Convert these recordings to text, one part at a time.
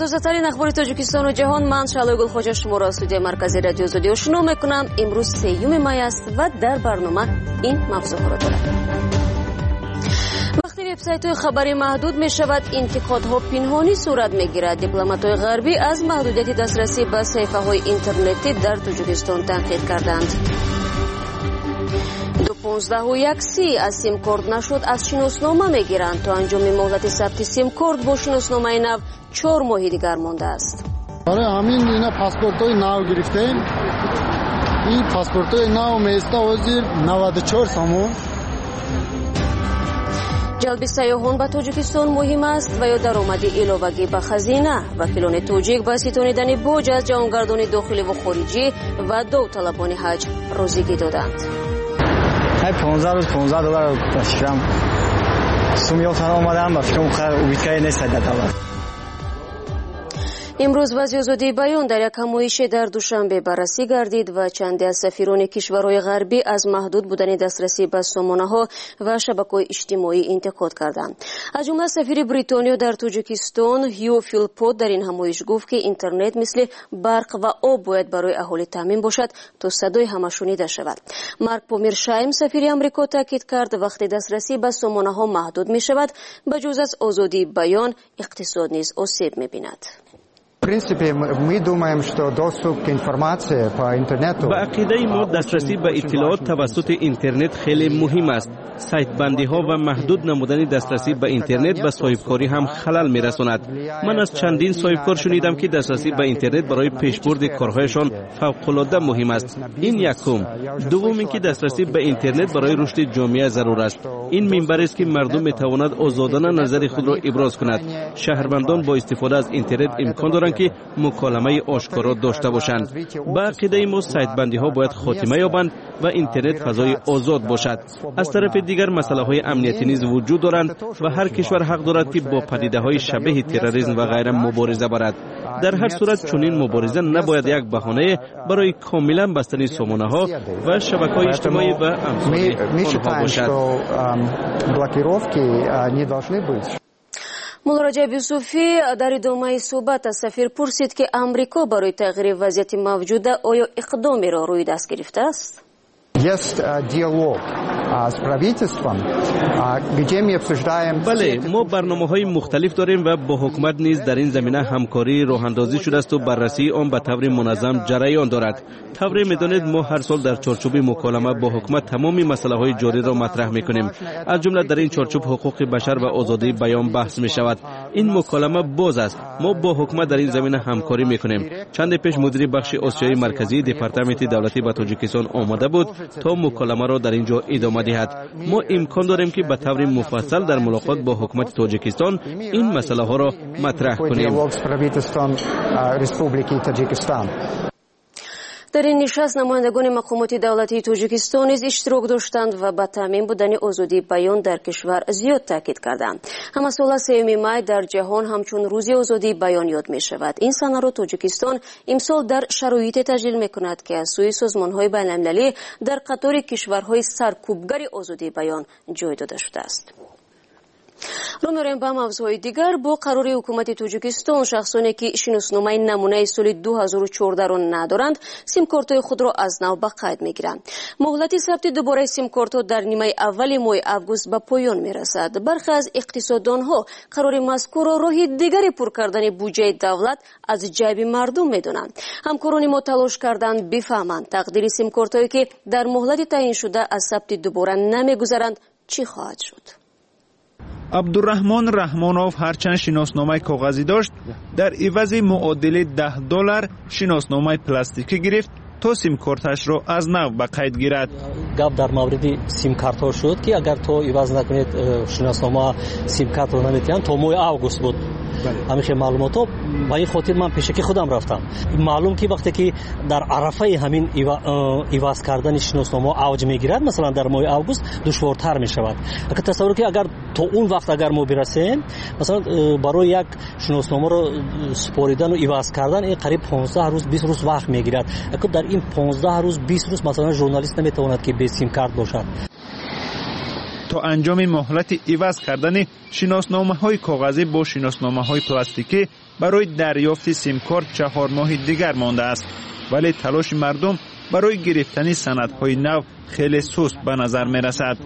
تازه‌ترین اخبار تاجیکستان و جهان. من شعله گلخوجه شما را از استودیو مرکزی رادیو زودی آشنا میکنم. امروز 3 مای است و در برنامه این موضوع را دارد. وقتی وبسایت‌های خبری محدود می‌شود، انتقادها پنهانی صورت می‌گیرد. دیپلمات‌های غربی از محدودیت دسترسی به صفحه‌های اینترنتی در تاجیکستان تنقید کردند. 2.15 از سیم کارت نشد از شناسنامه میگیرند. تا انجام مهلت ثبت سیم کارت با شناسنامه نو 4 ماه دیگر مانده است. برای همین اینا پاسپورت‌های نو گرفتیم. این پاسپورت‌های نو میسته وزیر 94 سامون. جلب سیاحان به تاجیکستان مهم است و یا درآمد علاوه‌ای به خزینه. وکیلان تاجیک به ستانیدن بوج از جهانگردان داخلی و خارجی و داوطلبان حج روزیگی دادند. 15 روز $15 فکرم سومیاتان آمدم و فکرم اویدکای نیست در دولت. امروز وضع آزادی بیان در یک همایش در دوشنبه بررسی گردید و چندی از سفیران کشورهای غربی از محدود بودن دسترسی به سامانه‌ها و شبکه‌های اجتماعی انتقاد کردند. از جمله سفیر بریتانیا در تاجیکستان هیو فیلپوت در این همایش گفت که اینترنت مثل برق و آب باید برای اهالی تامین باشد تا صدای همه شنیده شود. مارک پومرشایم سفیر آمریکا تاکید کرد وقتی دسترسی به سامانه‌ها محدود می‌شود، بجز از آزادی بیان اقتصاد نیز آسیب می‌بیند. В принципе, мы думаем, что доступ к информации по интернету. با عقیده ما دسترسی به اطلاعات توسط اینترنت خیلی مهم است. سایت بندی ها و محدود نمودن دسترسی به اینترنت به صاحبکاری هم خلل میرساند. من از چندین صاحبکار شنیدم که دسترسی به اینترنت برای پیشبرد کارهایشان فوق العاده مهم است. این یکم. دوم اینکه دسترسی به اینترنت برای رشد جامعه ضرور است. این منبری است که مردم میتوانند آزادانه نظر خود را ابراز کنند. شهروندان با استفاده از اینترنت امکان دارند که مکالمه آشکارا داشته باشند. با عقیده ما سایت بندی ها باید خاتمه یابند و اینترنت فضای آزاد باشد. از طرف دیگر مسئله های امنیتی نیز وجود دارند و هر کشور حق دارد که با پدیده های شبیه تروریسم و غیره مبارزه برد. در هر صورت چنین مبارزه نباید یک بهانه برای کاملا بستن سامانه ها و شبکه‌های اجتماعی و امثال آنها باشد. ملاراجع یوسفی در ادامه صحبت از سفیر پرسید که امریکا برای تغییر وضعیت موجوده آیا اقدامی را روی دست گرفته است؟ بله، ما برنامه‌های مختلف داریم و با حکومت نیز در این زمینه همکاری راه اندازی شده است و بررسی آن به طور منظم جریان دارد. طوری می‌دانید ما هر سال در چارچوب مکالمه با حکومت تمامی مسائل‌های جاری را مطرح می‌کنیم. از جمله در این چارچوب حقوق بشر و آزادی بیان بحث می‌شود. این مکالمه باز است. ما با حکومت در این زمینه همکاری می‌کنیم. چند پیش مدیر بخش آسیای مرکزی دپارتمنت دولتی به تاجیکستان آمده بود تا مکالمه را در اینجا ادامه دهد. ما امکان داریم که به طور مفصل در ملاقات با حکومت تاجیکستان این مسئله ها را مطرح کنیم. در این نشست نمایندگان مقامات دولتی تاجیکستان نیز اشتراک داشتند و به تامین بودن آزادی بیان در کشور زیاد تاکید کردند. همه سال 3 مای در جهان همچون روز آزادی بیان یاد می شود. این سنه را تاجیکستان امسال در شرایط تجلیل می کند که از سوی سازمان‌های بین‌المللی در قطار کشورهای سرکوبگر آزادی بیان جای داده شده است. رو می‌ریم به موضوع دیگر. با قرار حکومت تاجیکستان شخصانی که شناسنامه نمونه سال 2014 را ندارند سیم کارت‌های خود را از نو به قید می‌گیرند. مهلت ثبت دوباره سیم کارت‌ها در نیمه اول ماه آگوست به پایان می‌رسد. برخی از اقتصاددان‌ها قرار مذکور را راه دیگری پر کردن بودجه دولت از جیب مردم می‌دانند. همکاران ما تلاش کردند بفهمند تقدیر سیم کارت‌هایی که در مهلت تعیین شده از ثبت دوباره نمی‌گذرند چی خواهد شد. عبدالرحمن رحمانوف هرچند شناسنامه کاغذی داشت، در عوض معادل $10 شناسنامه پلاستیکی گرفت تا سیم کارتش را از نو به قید گیرد. گپ در مورد سیم کارت ها شد که اگر تو عوض نکنید شناسنامه سیم کارت را نمیتونید تا ماه آگوست بود. همیشه معلوماتو با این خاطر من پیشکی خودم رفتم. معلوم که وقتی که در عرفه همین عوض کردن شناسنامه اوج میگیرد، مثلا در ماه آگوست دشوارتر میشود. اگر تصور که اگر تا اون وقت اگر ما برسیم، مثلا برای یک شناسنامه رو سپاریدن و عوض کردن این قریب 15 روز 20 روز وقت میگیرد. اگر در این 15 روز 20 روز مثلا ژورنالیست نمیتواند که به سیم کارت باشد. تا انجام مهلت عوض کردن شناسنامه‌های کاغذی با شناسنامه‌های پلاستیکی برای دریافت سیم کارت 4 ماه دیگر مانده است، ولی تلاش مردم برای گرفتن سندهای نو خیلی سست به نظر می رسد.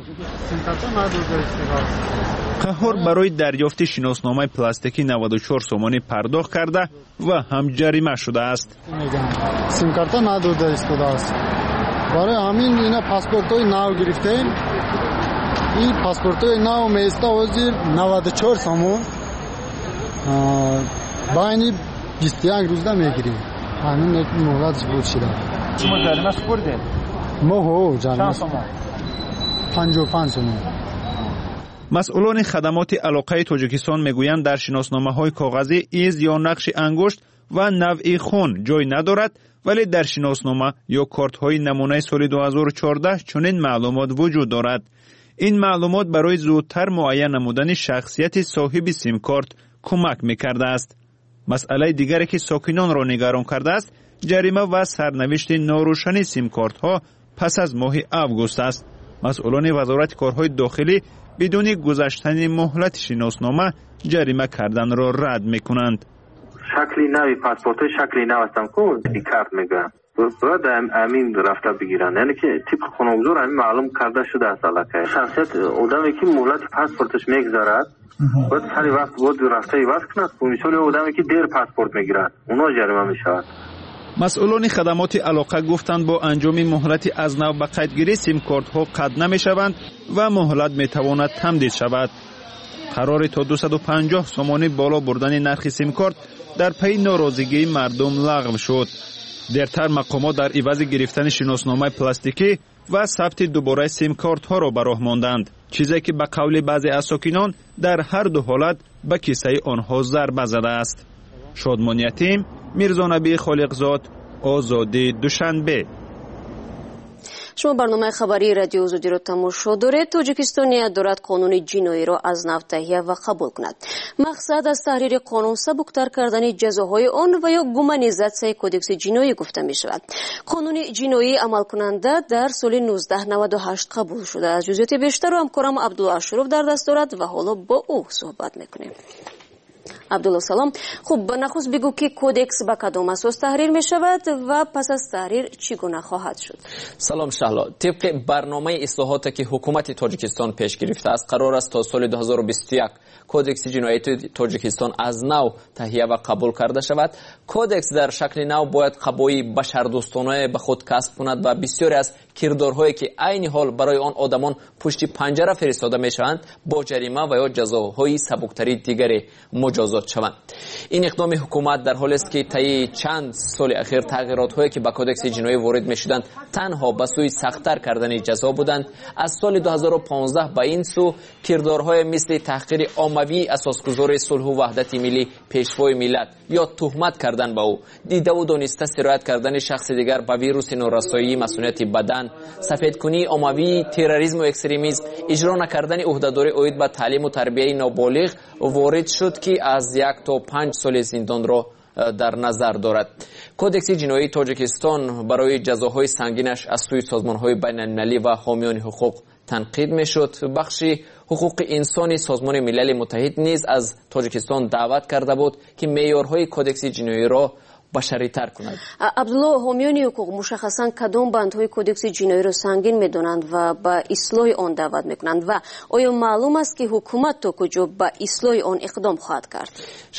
قهار برای دریافت شناسنامه پلاستیکی 94 سومانی پرداخت کرده و هم جریمه شده است. سیم کارت نداده ایستاده است. برای همین اینا پاسپورت‌های نو گرفتیم. این پاسپورت‌های نو میسته وزیر 94 سومون. با این 21 روزه میگیریم. همین مهلتش بود شده. شما جریمه خورده؟ ما جریمه 55 سومون. مسئولان خدمات علاقه تاجیکستان میگویند در شناسنامه‌های کاغذی ایز یا نقش انگشت و نوع خون جای ندارد، ولی در شناسنامه یا کارت‌های نمونه سال 2014 چنین معلومات وجود دارد. این معلومات برای زودتر معین نمودن شخصیت صاحب سیم کارت کمک می‌کرده است. مسئله دیگری که ساکنان را نگران کرده است جریمه و سرنوشت ناروشن سیم کارت ها پس از ماه آگوست است. مسئولان وزارت کارهای داخلی بدون گذشتن مهلت شناسنامه جریمه کردن را رد میکنند. شکلی نوی پاسپورت شکلی نو هستم که کارت میگن باید امین رفته بگیرن، یعنی که تیپ خانوزور همین معلوم کرده شده است. علاقه شخصیت آدمی که مهلت پاسپورتش میگذارد باید سری وقت بود رفته ایواز کند. مثال آدمی که دیر پاسپورت میگیرد اونا جریمه میشود. مسئولان خدمات علاقه گفتند با انجام مهلت از نو به قیدگیری سیم کارت ها قطع نمیشوند و مهلت میتواند تمدید شود. قرار تا 250 سومانی بالا بردن نرخ سیم کارت در پی ناراضگی مردم لغو شد. دیرتر مقامات در عوض گرفتن شناسنامه پلاستیکی و ثبت دوباره سیم کارت ها را به راه ماندند، چیزی که به قول بعضی از ساکنان در هر دو حالت به کیسه آنها ضربه زده است. شادمان یتیم، میرزا نبی خالقزاد، آزادی دوشنبه. شما برنامه خبری رادیو آزادی را تماشا دارید. تاجیکستان نیت دارد قانون جنایی را از نو تهیه و قبول کند. مقصد از تحریر قانون سبکتر کردن جزاهای آن و یا گومانیزاسیای کدکس جنایی گفته می شود. قانون جنایی عمل کننده در سال 1998 قبول شده. از جزئیات بیشتر را همکارم عبدالله اشرف در دست دارد و حالا با او صحبت میکنیم. عبدالله سلام. خوب نخست بگو که کودکس با کدام اساس تحریر می شود و پس از تحریر چگونه خواهد شد؟ سلام شهلا. طبق برنامه اصلاحاتی که حکومت تاجیکستان پیش گرفته است قرار است تا سال 2021 کودکس جنایی تاجیکستان از نو تهیه و قبول کرده شود. کودکس در شکل نو باید قبایی بشردوستانه به خود کسب کند و بسیاری از کردارهایی که عین حال برای آن آدمان پشت پنجره فرستاده می شوند با جریمه و یا جزاهای سبکتری دیگری مجازات شوند. این اقدام حکومت در حالی است که طی چند سال اخیر تغییرات‌هایی که به کودکس جنایی وارد می‌شدند تنها به سوی سخت‌تر کردن جزا بودند. از سال 2015 به این سو کردارهای مثل تحقیر عمومی اساسگذار صلح و وحدت ملی پیشوای ملت یا تهمت کردن به او، دیده و دانسته سرایت کردن شخص دیگر به ویروس نورسایی مسئولیت بدن، سفیدکنی عمومی، تروریسم و اکستریمیسم، اجرا نکردن عهدهداری عاید به تعلیم و تربیت نابالغ وارد شد که از 1 تا 5 سال زندان را در نظر دارد. کودکس جنایی تاجیکستان برای جزاهای سنگینش از سوی سازمان‌های بین‌المللی و حامیان حقوق تنقید می‌شد. بخش حقوق انسانی سازمان ملل متحد نیز از تاجیکستان دعوت کرده بود که معیارهای کودکس جنایی را بشری تر کند. عبدالله، حامیان حقوق مشخصاً کدام بندهای کودکس جنایی را سنگین می‌دانند و به اصلاح آن دعوت می‌کنند و آیا معلوم است که حکومت تا کجا به اصلاح آن اقدام خواهد کرد؟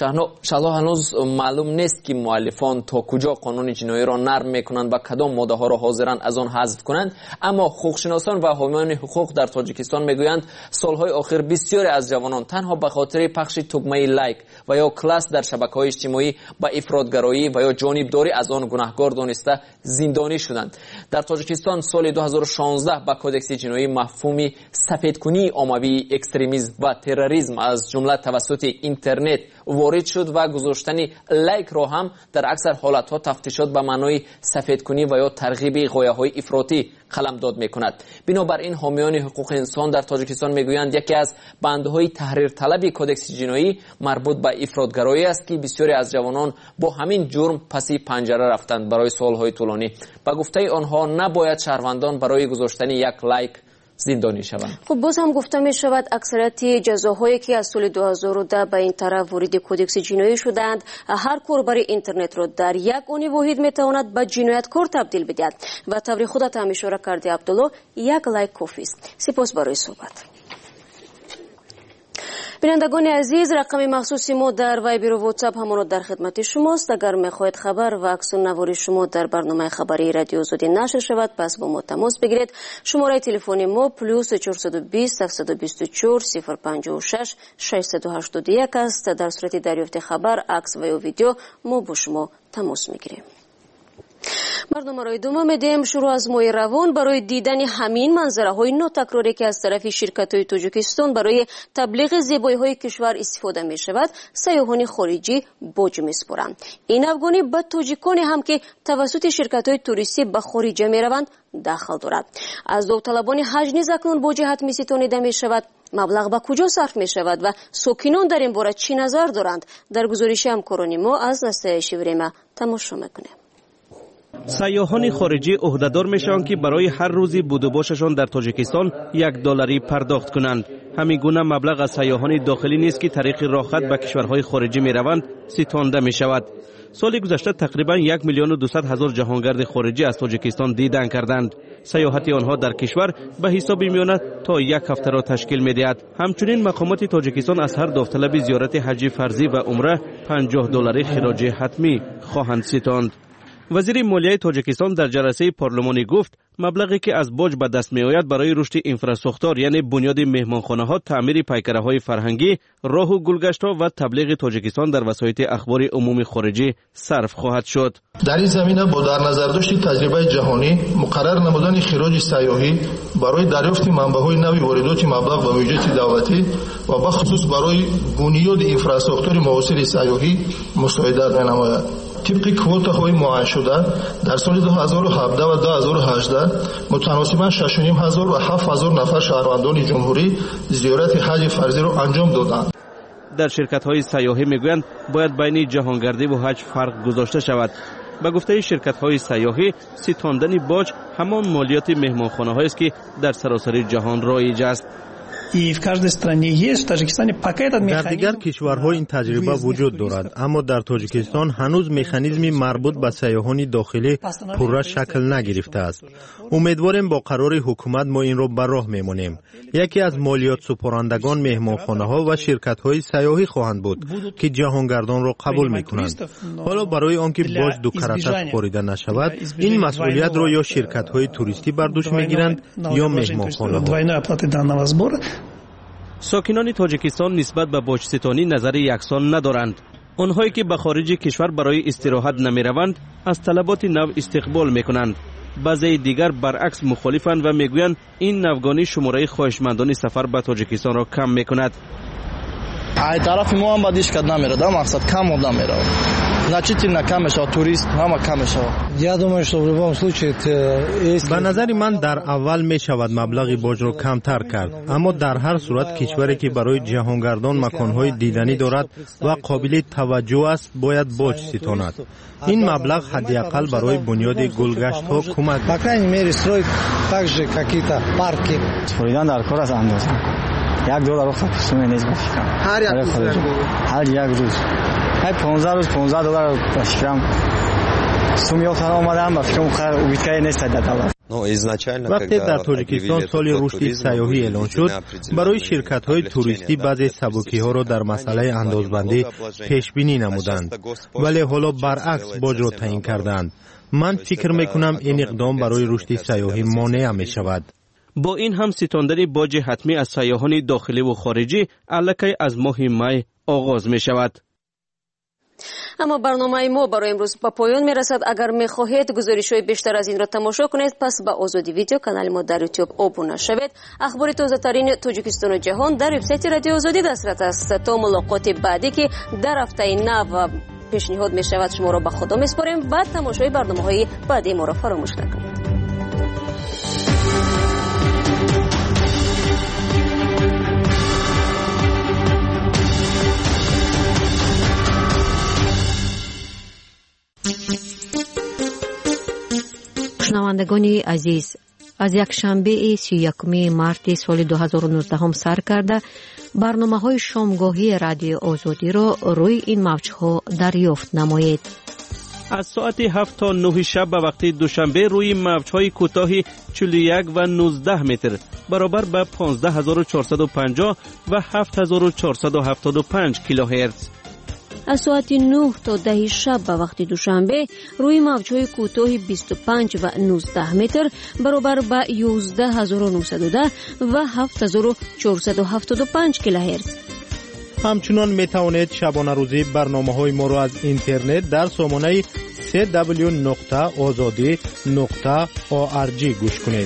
شهلا هنوز معلوم نیست که مؤلفان تا کجا قانون جنایی را نرم می‌کنند و کدام ماده‌ها را حاضرند از آن حذف کنند، اما حقوقشناسان و حامیان حقوق در تاجیکستان می‌گویند سالهای اخیر بسیاری از جوانان تنها به خاطر پخش تگمه لایک و یا کلاس در شبکه‌های اجتماعی به افراطگرایی و یا جانبداری از آن گناهکار دانسته زندانی شدند. در تاجیکستان سال 2016 با کودکس جنایی مفهومی سفیدکنی عمومی، اکستریمیسم و تروریسم از جمله توسط اینترنت وارد شد و گذاشتن لایک را هم در اکثر حالتها تفتیشات به معنای سفیدکنی و یا ترغیب غایه‌های افراطی قلمداد می‌کند. بنابراین حامیان حقوق انسان در تاجیکستان می‌گویند یکی از بندهای تحریر طلبی کودکس جنایی مربوط به افراطگرایی است که بسیاری از جوانان با همین جرم پسی پنجره رفتند برای سالهای طولانی. با گفته آنها نباید شهروندان برای گذاشتن یک لایک، زندانی شوند. خب باز هم گفته می شود اکثریت جزاهایی که از سال 2010 به این طرف وارد کودکس جنایی شدند، هر کاربر اینترنت را در یک آن واحد می تواند به جنایتکار تبدیل بدهد و طور خودت هم اشاره کرده عبدالله، یک لایک کافی است. سپاس برای صحبت. بینندگان عزیز، رقم مخصوصی ما در وایبر و واتساپ همانو در خدمت شماست. اگر میخواهید خبر و عکس النوار شما در برنامه خبری رادیو آزادی نشر شود، پس با ما تماس بگیرید. شماره تلفن ما +420 724 056 681 است. در صورت دریافت خبر، عکس و یا ویدیو ما با شما تماس میگیریم. برنامه را ادامه میدیم. شروع از ماه روان برای دیدن همین منظره های ناتکراری که از طرف شرکت های تاجیکستان برای تبلیغ زیبایی های کشور استفاده می شود، سیاحان خارجی باج می سپارند. این افغانی به تاجیکان هم که توسط شرکت های توریستی به خارج می روند دخل دارد. از داوطلبان حج نیز اکنون باج حتمی ستانیده می شود. مبلغ به کجا صرف می شود و ساکنان در این باره چی نظر دارند؟ در گزارش همکاران ما از نسای شیوریما تماشا میکنیم. سیاحان خارجی عهدهدار میشوند که برای هر روزی بود و باششان در تاجیکستان $1 پرداخت کنند. همین گونه مبلغ از سیاحان داخلی نیست که طریق راهخط به کشورهای خارجی میروند ستانده می شود. سال گذشته تقریبا 1,200,000 جهانگرد خارجی از تاجیکستان دیدن کردند. سیاحت آنها در کشور به حساب میآید تا یک هفته را تشکیل می‌دهد. همچنین مقامات تاجیکستان از هر داوطلب زیارت حج فرضی و عمره $50 خراج حتمی خواهند ستاند. وزیر مالیه تاجیکستان در جلسه پارلمانی گفت مبلغی که از باج به دست می آید برای رشد اینفراستراکچور یعنی بنیاد مهمانخانه ها، تعمیر پیکره های فرهنگی، راه و گلگشت ها و تبلیغ تاجیکستان در وسایط اخبار عمومی خارجی صرف خواهد شد. در این زمینه با در نظر داشت تجربه جهانی مقرر نمودن خراج سیاحی برای دریافت منبع‌های نوی واردات مبلغ به بودجه دولتی و به خصوص برای بنیاد اینفراستراکچور معاصر سیاحی مساعدت نماید. طبق کوتاهای معین شده در سال 2017 و 2018 متناسباً 6,500 و 7,000 نفر شهروندان جمهوری زیارت حج فرضی را انجام دادند. در شرکت‌های سیاحی میگویند باید بین جهانگردی و حج فرق گذاشته شود. به گفته شرکت‌های سیاحی، ستاندن باج همان مالیات مهمانخانه‌هایی است که در سراسر جهان رایج است. در دیگر کشورها این تجربه وجود دارد، اما در تاجیکستان هنوز مکانیزمی مربوط به سیاحان داخلی پورا شکل نگرفته است. امیدواریم با قرار حکومت ما این را به راه میمانیم. یکی از مالیات سپارندگان مهمانخانه‌ها و شرکت‌های سیاحی خواهند بود که جهانگردان را قبول می‌کنند. حالا برای آنکه باج دو کرته سپاریده نشود، این مسئولیت را یا شرکت‌های توریستی بر دوش می‌گیرند یا مهمانخانه‌ها. ساکنان تاجیکستان نسبت به باج ستانی نظر یکسان ندارند. آنهایی که به خارج کشور برای استراحت نمیروند از طلبات نو استقبال میکنند. بعضی دیگر برعکس مخالفند و میگویند این نوگانی شماره خواهشمندان سفر به تاجیکستان را کم میکند. ای طرف ما هم بدیش کد نمیره، در مقصد کم آدم میره. значительно کم میشه، توریست هم کم میشه. Я думаю, что в любом случае به نظر من در اول می شود مبلغ باج را کمتر کرد، اما در هر صورت کشوری که برای جهانگردان مکانهای دیدنی دارد و قابل توجه است باید باج ستاند. این مبلغ حداقل برای بنیاد گلگشت ها کمک по крайней мере строить также какие-то парки. سپاریدن در کار از اندازه $1 خصوصی نیست باشم. هر یک روز 15 روز $15 باشم. سومیاتان آمدم و فکرم خیر اوبیتکای نیست در دولت. وقتی در تاجیکستان سال رشد سیاحی اعلان شد، برای شرکت‌های توریستی بعضی سبکی‌ها را در مسئله اندازبندی پیش بینی نمودند، ولی حالا برعکس باج را تعیین کردند. من فکر می‌کنم این اقدام برای رشد سیاحی مانع می‌شود. با این هم ستاندن باج حتمی از سیاحان داخلی و خارجی الکی از ماه می آغاز می‌شود. اما برنامه ما برای امروز به پایان میرسد. اگر میخواهید گزارش‌های بیشتر از این را تماشا کنید، پس به آزادی ویدیو کانال ما در یوتیوب ابونه شوید. اخبار تازه ترین تاجیکستان و جهان در وبسایت رادیو آزادی دسترس است. تا ملاقات بعدی که در هفته نو پیشنهاد میشود، شما را به خدا میسپاریم. بعد تماشای برنامه‌های بعدی ما را فراموش نکنید. شنوندگان عزیز، از یکشنبه 31 مارت سال 2019 سر کرده برنامه‌های شامگاهی رادیو آزادی را روی این موج‌ها دریافت نمایید. از ساعت 7 تا 9 شب به وقت دوشنبه روی موج‌های کوتاه 41 و 19 متر برابر به 15450 و 7475 کیلوهرتز. از ساعت 9 تا 10 شب به وقت دوشنبه روی موج‌های کوتاه 25 و 19 متر برابر به 11910 و 7475 کیلوهرتز. همچنان می توانید شبانه روزی برنامه‌های ما را از اینترنت در سامانه www.azadi.org گوش کنید.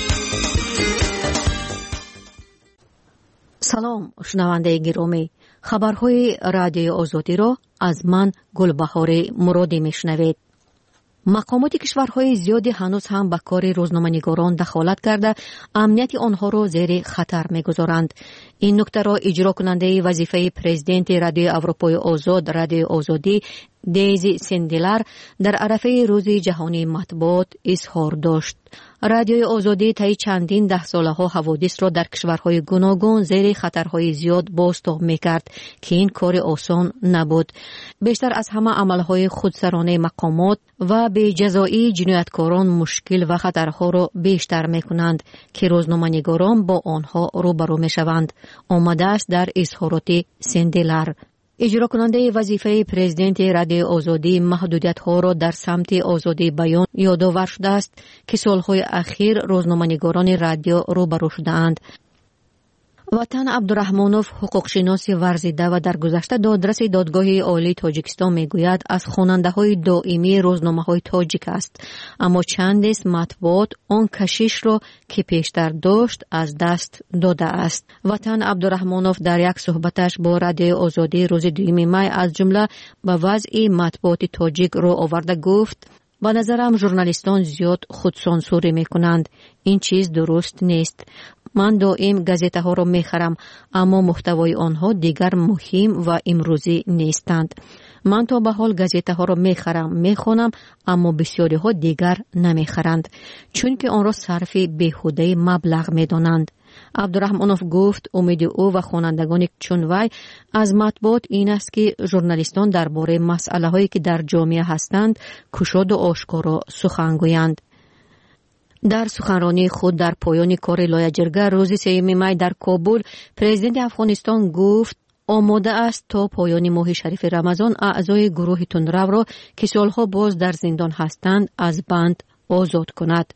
سلام شنونده گرامی، خبرهای رادیو آزادی را از من گلبهار مرادی میشنوید. مقامات کشورهای زیادی هنوز هم به کار روزنامه‌نگاران دخالت کرده امنیت آنها را زیر خطر می‌گذارند. این نکته را اجرا کننده وظیفه پرزیدنت رادیو اروپای آزاد رادیو آزادی دیزی سندلر در عرفه روز جهانی مطبوعات اظهار داشت. رادیوی آزادی طی چندین ده ساله ها حوادث را در کشورهای گوناگون زیر خطرهای زیاد بازتاب می‌کرد که این کار آسان نبود. بیشتر از همه عملهای خودسرانه مقامات و به جزایی جنایتکاران مشکل و خطرها را بیشتر می‌کنند که روزنامه‌نگاران با آنها روبرو می‌شوند. آمده است در اظهارات سندلر. اجرا کننده وظیفه پرزیدنت رادیو آزادی محدودیت‌ها را در سمت آزادی بیان یادآور شده است که سالهای اخیر روزنامه‌نگاران رادیو روبرو شده‌اند. وطن عبدالرحمانوف حقوقشناس ورزیده و در گذشته دادرس دادگاه عالی تاجیکستان میگوید از خواننده‌های دائمی روزنامه‌های تاجیک است، اما چند است مطبوعات آن کشش را که پیشتر داشت از دست داده است. وطن عبدالرحمانوف در یک صحبتش با رادیو آزادی روز 2 می از جمله به وضع مطبوعات تاجیک رو آورده گفت: به نظرم ژورنالیستان زیاد خودسانسوری میکنند. این چیز درست نیست. من دائم گازیته ها را میخرم، اما محتوای آنها دیگر مهم و امروزی نیستند. من تا به حال گازیته ها را میخرم، میخوانم، اما بسیاری ها دیگر نمیخرند، چون که آن را صرف بیهوده مبلغ میدانند. عبدالرحمانوف گفت امید او و خوانندگان چون وی از مطبوعات این است که ژورنالیستان درباره مسئله هایی که در جامعه هستند گشاد و آشکارا سخن گویند. در سخنرانی خود در پایان کار لایجرگه روز 3 می در کابل، پرزیدنت افغانستان گفت آماده است تا پایان ماه شریف رمضان اعضای گروه تندرو را که سالها باز در زندان هستند از بند آزاد کند.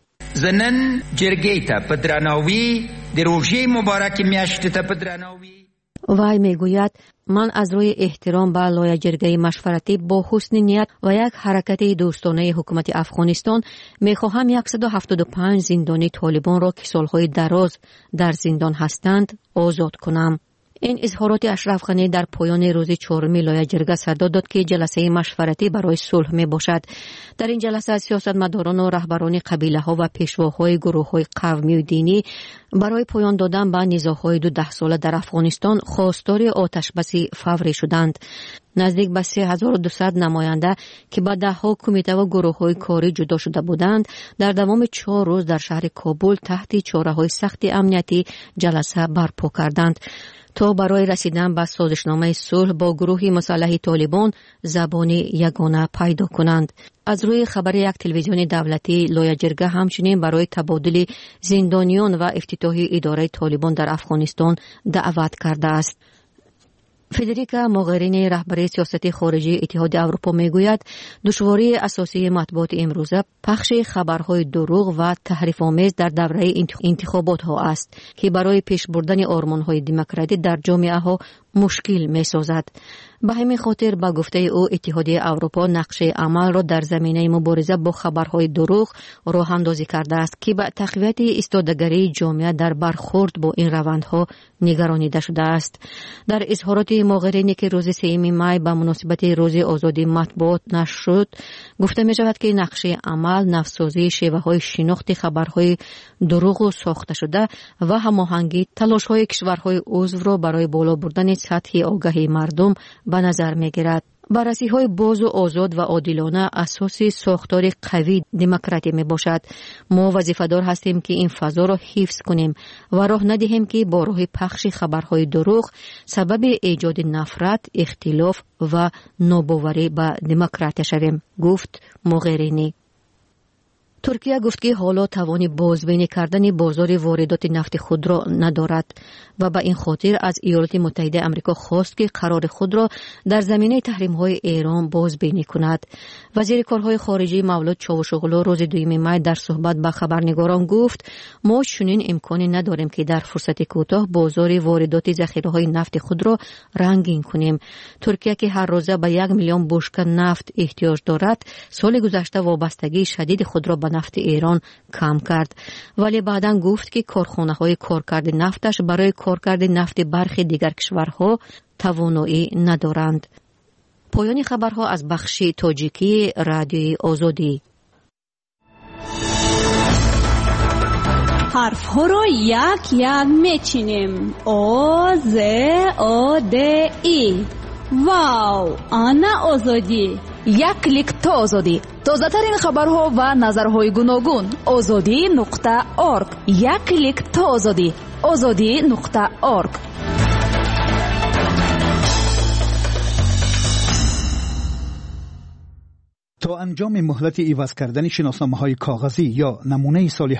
زنن جرگه تا پدراناوی در روزه مبارک میاشت تا پدراناوی. وی میگوید من از روی احترام به لایجرگه مشورتی با حسن نیت و یک حرکت دوستانه حکومت افغانستان میخواهم 175 زندانی طالبان را که سالهای دراز در زندان هستند آزاد کنم. این اظهارات اشرف غنی در پایان روز 4 لایجرگه صدا داد که جلسه مشورتی برای صلح می باشد. در این جلسه سیاستمداران و رهبران قبیله ها و پیشواهای گروه های قومی و دینی برای پایان دادن به نزاع‌های 10 ساله در افغانستان خواستار آتش‌بس فوری شدند. نزدیک به 3200 نماینده که با 10 کمیته و گروه‌های کاری جدا شده بودند در دوام 4 روز در شهر کابل تحت چاره‌های سخت امنیتی جلسه برپا کردند تا برای رسیدن به سازشنامه صلح با گروه مسلح طالبان زبان یگانه پیدا کنند. از روی خبر یک تلویزیون دولتی لایجرگه همچنین برای تبادل زندانیان و افتتاح اداره طالبان در افغانستان دعوت کرده است. فدریکا موغرینی رهبر سیاست خارجی اتحاد اروپا میگوید دشواری اساسی مطبوعات امروزه پخش خبرهای دروغ و تحریف‌آمیز در دوره انتخابات ها است که برای پیش بردن آرمان‌های دموکراسی در جامعه ها مشکل می‌سازد. به همین خاطر با گفته او اتحاد اروپا نقشه عمل را در زمینه مبارزه با خبرهای دروغ راه اندازی کرده است که به تقویت ایستادگی جامعه در برخورد با این روندها نگرانیده شده است. در اظهارات موغرینی که روز 3 می به مناسبت روز آزادی مطبوعات نشر شد، گفته می شود که نقشه عمل نوسازی شیوه‌های شناخت خبرهای دروغ و ساخته شده و هماهنگی تلاش‌های کشورهای عضو را برای بالا بردن سطح آگاهی مردم به نظر می گیرد. بررسی‌های باز و آزاد و عادلانه اساس ساختار قوی دموکراتی میباشد. ما وظیفه‌دار هستیم که این فضا را حفظ کنیم و راه ندهیم که با راه پخش خبرهای دروغ سبب ایجاد نفرت، اختلاف و ناباوری به دموکراتی شویم، گفت موغرینی. ترکیه گفت که حالا توان بازبینی کردن بازار واردات نفت خود را ندارد و به این خاطر از ایالات متحده آمریکا خواست که قرار خود را در زمینه تحریم‌های ایران بازبینی کند. وزیر کارهای خارجه مولود چاوشوغلو روز 2 می در صحبت با خبرنگاران گفت ما چنین امکانی نداریم که در فرصت کوتاه بازار واردات ذخیره‌های نفت خود را رنگین کنیم. ترکیه که هر روزه به 1 میلیون بشکه نفت احتیاج دارد، سال گذشته وابستگی شدید خود را به نفت ایران کم کرد، ولی بعداً گفت که کارخانه‌های کارکرد نفتش برای کارکرد نفت برخی دیگر کشورها توانایی ندارند. پایان خبرها از بخش تاجیکی رادیوی آزادی. حرف‌ها را یک یک میچینیم. آ ز آ د ای. واو، آنا آزادی. یک کلیک تا آزادی. تازه ترین خبرها و نظرهای گوناگون. azadi.org. یک کلیک تا آزادی. azadi.org. تا انجام مهلت عوض کردن شناسنامه‌های کاغذی یا نمونه سال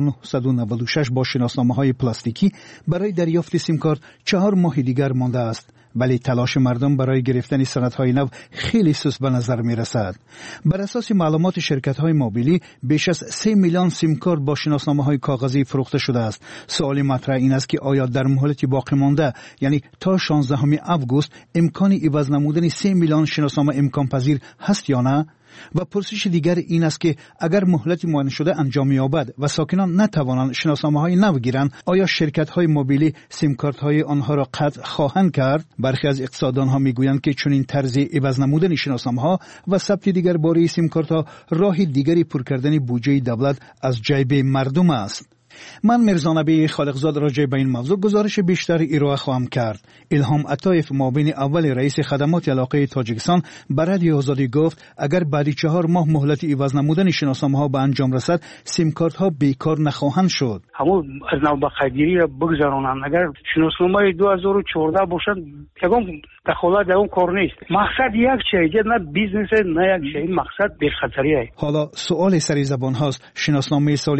1996 با شناسنامه‌های پلاستیکی برای دریافت سیم کارت 4 ماه دیگر مانده است. ولی تلاش مردم برای گرفتن سندهای نو خیلی سست به نظر می رسد. بر اساس معلومات شرکت‌های موبیلی بیش از 3 میلیون سیم کارت با شناسنامه‌های کاغذی فروخته شده است. سوال مطرح این است که آیا در مهلت باقی مانده، یعنی تا 16 آگوست، امکان عوض نمودن 3 میلیون شناسنامه امکان پذیر هست یا نه؟ و پرسش دیگر این است که اگر مهلت معین شده انجام یابد و ساکنان نتوانند شناسنامه‌های نو گیرند، آیا شرکت‌های موبیلی سیم کارت‌های آنها را قطع خواهند کرد؟ برخی از اقتصاددان‌ها می‌گویند که چنین طرز عوض نمودن شناسنامه‌ها و ثبت دیگر باره سیم کارت‌ها راه دیگری پر کردن بودجه دولت از جیب مردم است. من میرزا نبی خالقزاد راجع به این موضوع گزارش بیشتر ارائه خواهم کرد. الهام عطایف معاون اول رئیس خدمات علاقه تاجیکستان به رادیو آزادی گفت اگر بعد 4 ماه مهلت عوض نمودن شناسنامه‌ها به انجام رسد، سیم کارت ها بیکار نخواهند شد. همون از نو بخیری را بگذرانند. اگر شناسنامه 2014 باشد یگان دخالت در اون کار نیست. مقصد یک چیزه، نه بیزنس، نه یک چیز. مقصد بی‌خطری است. حالا سوال سری زبان هاست: شناسنامه سال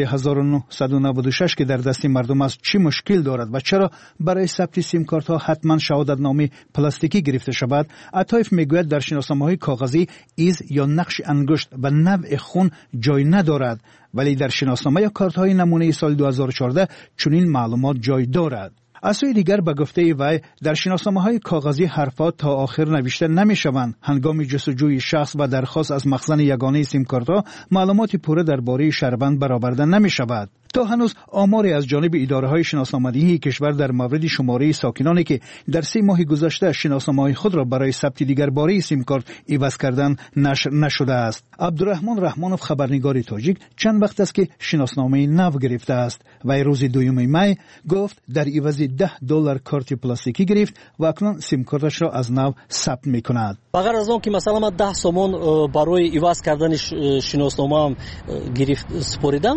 1996 که در دست مردم است چی مشکل دارد و چرا برای ثبت سیم کارت ها حتما شهادتنامه پلاستیکی گرفته شود؟ عطایف میگوید در شناسنامه‌های کاغذی ایز یا نقش انگشت و نوع خون جای ندارد، ولی در شناسنامه یا کارت های نمونه سال 2014 چنین معلومات جای دارد. از سوی دیگر به گفته وی در شناسنامه‌های کاغذی حرفات تا آخر نوشته نمی‌شوند. هنگام جستجوی شخص و درخواست از مخزن یگانه سیم کارت‌ها معلومات پوره درباره شهروند برآورده نمی‌شود. تا هنوز آماری از جانب اداره‌های شناسنامه‌دهی کشور در مورد شماره ساکنانی که در 3 ماه گذشته شناسنامه‌های خود را برای ثبت دیگر باره سیم کارت عوض کردن نشر نشده است. عبدالرحمن رحمانوف خبرنگار تاجیک چند وقت است که شناسنامه نو گرفته است و روز 2 می گفت در عوض $10 کارت پلاستیکی گرفت و اکنون سیم کارتش را از نو ثبت می‌کند. بغیر از آن که مثلا من 10 سومون برای عوض کردن شناسنامه‌ام گرفت سپردم،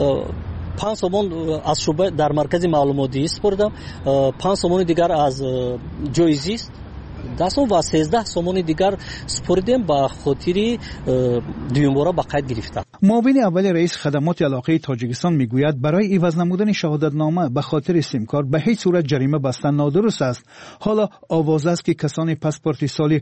5 سومون از شعبه در مرکز معلوماتی سپردم، 5 سومون دیگر از جایزیست، 10 و 13 سومون دیگر سپردیم با خاطر دیومبارا با قید گرفتم. معاون اول رئیس خدمات علاقه تاجیکستان میگوید برای عوض نمودن شهادتنامه به خاطر سیم کارت به هیچ صورت جریمه بستن نادرست است. حالا آواز است که کسانی پاسپورت سال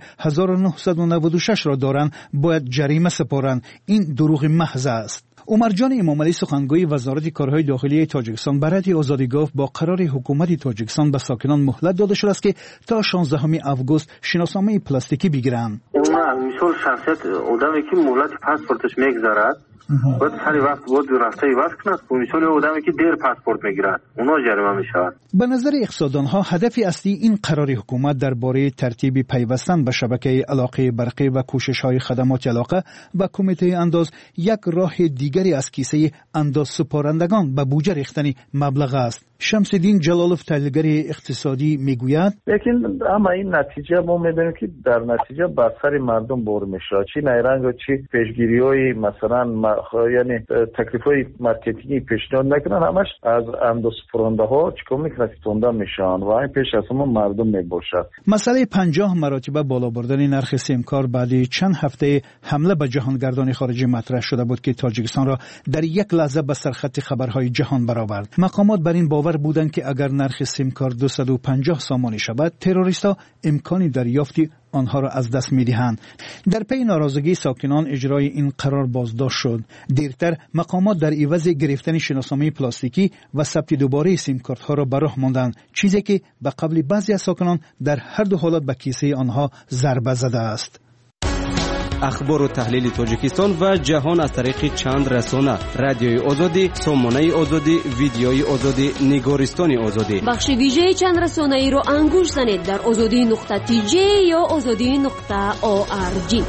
1996 را دارند باید جریمه سپارند. این دروغ محض است. عمر جان امامعلی سخنگوی وزارت کارهای داخلی تاجیکستان به رادیو آزادی گفت با قرار حکومت تاجیکستان به ساکنان مهلت داده شده است که تا 16 آگوست شناسنامه پلاستیکی بگیرند. مثال شخصیت آدمی که مهلت پاسپورتش میگذرد باید سری وقت بود رفته وقت کنه. مثال آدمی که دیر پاسپورت میگیرد اونا جریمه میشود. به نظر اقتصاددانها هدف اصلی این قرار حکومت درباره ترتیب پیوستن به شبکه علاقه برقی و کوشش‌های خدمات علاقه و کمیته انداز یک راه دیگری از کیسه انداز سپارندگان به بودجه ریختن مبلغ است. شمس‌الدین جلالوف تحلیلگر اقتصادی میگوید لیکن اما این نتیجه ما می‌بینیم که در نتیجه بر سر مردم بر میشه، چی نیرنگ و چی پیشگیری‌های مثلا یعنی تکلیف‌های مارکتینگی پیشنهاد نکنن، همش از انداز سپارنده‌ها چیکار میکنن که تونده میشن و این پیش از همه مردم میباشد. مسئله 50 مراتبه بالا بردن نرخ سیمکار بعد چند هفته حمله به جهانگردان خارجی مطرح شده بود که تاجیکستان را در یک لحظه به سرخط خبرهای جهان برآورد. مقامات بر این باور بودند که اگر نرخ سیمکار 250 سامانی شود، تروریست‌ها امکانی دریافت آنها را از دست می‌دهند. در پی ناراضگی ساکنان اجرای این قرار بازداشت شد. دیرتر مقامات در عوض گرفتن شناسنامه پلاستیکی و ثبت دوباره سیم کارت ها را به راه ماندند، چیزی که به قبل بعضی از ساکنان در هر دو حالت به کیسه آنها ضربه زده است. اخبار و تحلیل تاجیکستان و جهان از طریق چند رسانه: رادیوی آزادی، سامانه آزادی، ویدیوی آزادی، نگارستان آزادی. بخش ویژه چند رسانه ای رو انگوش زنید در azadi.tj یا azadi.org.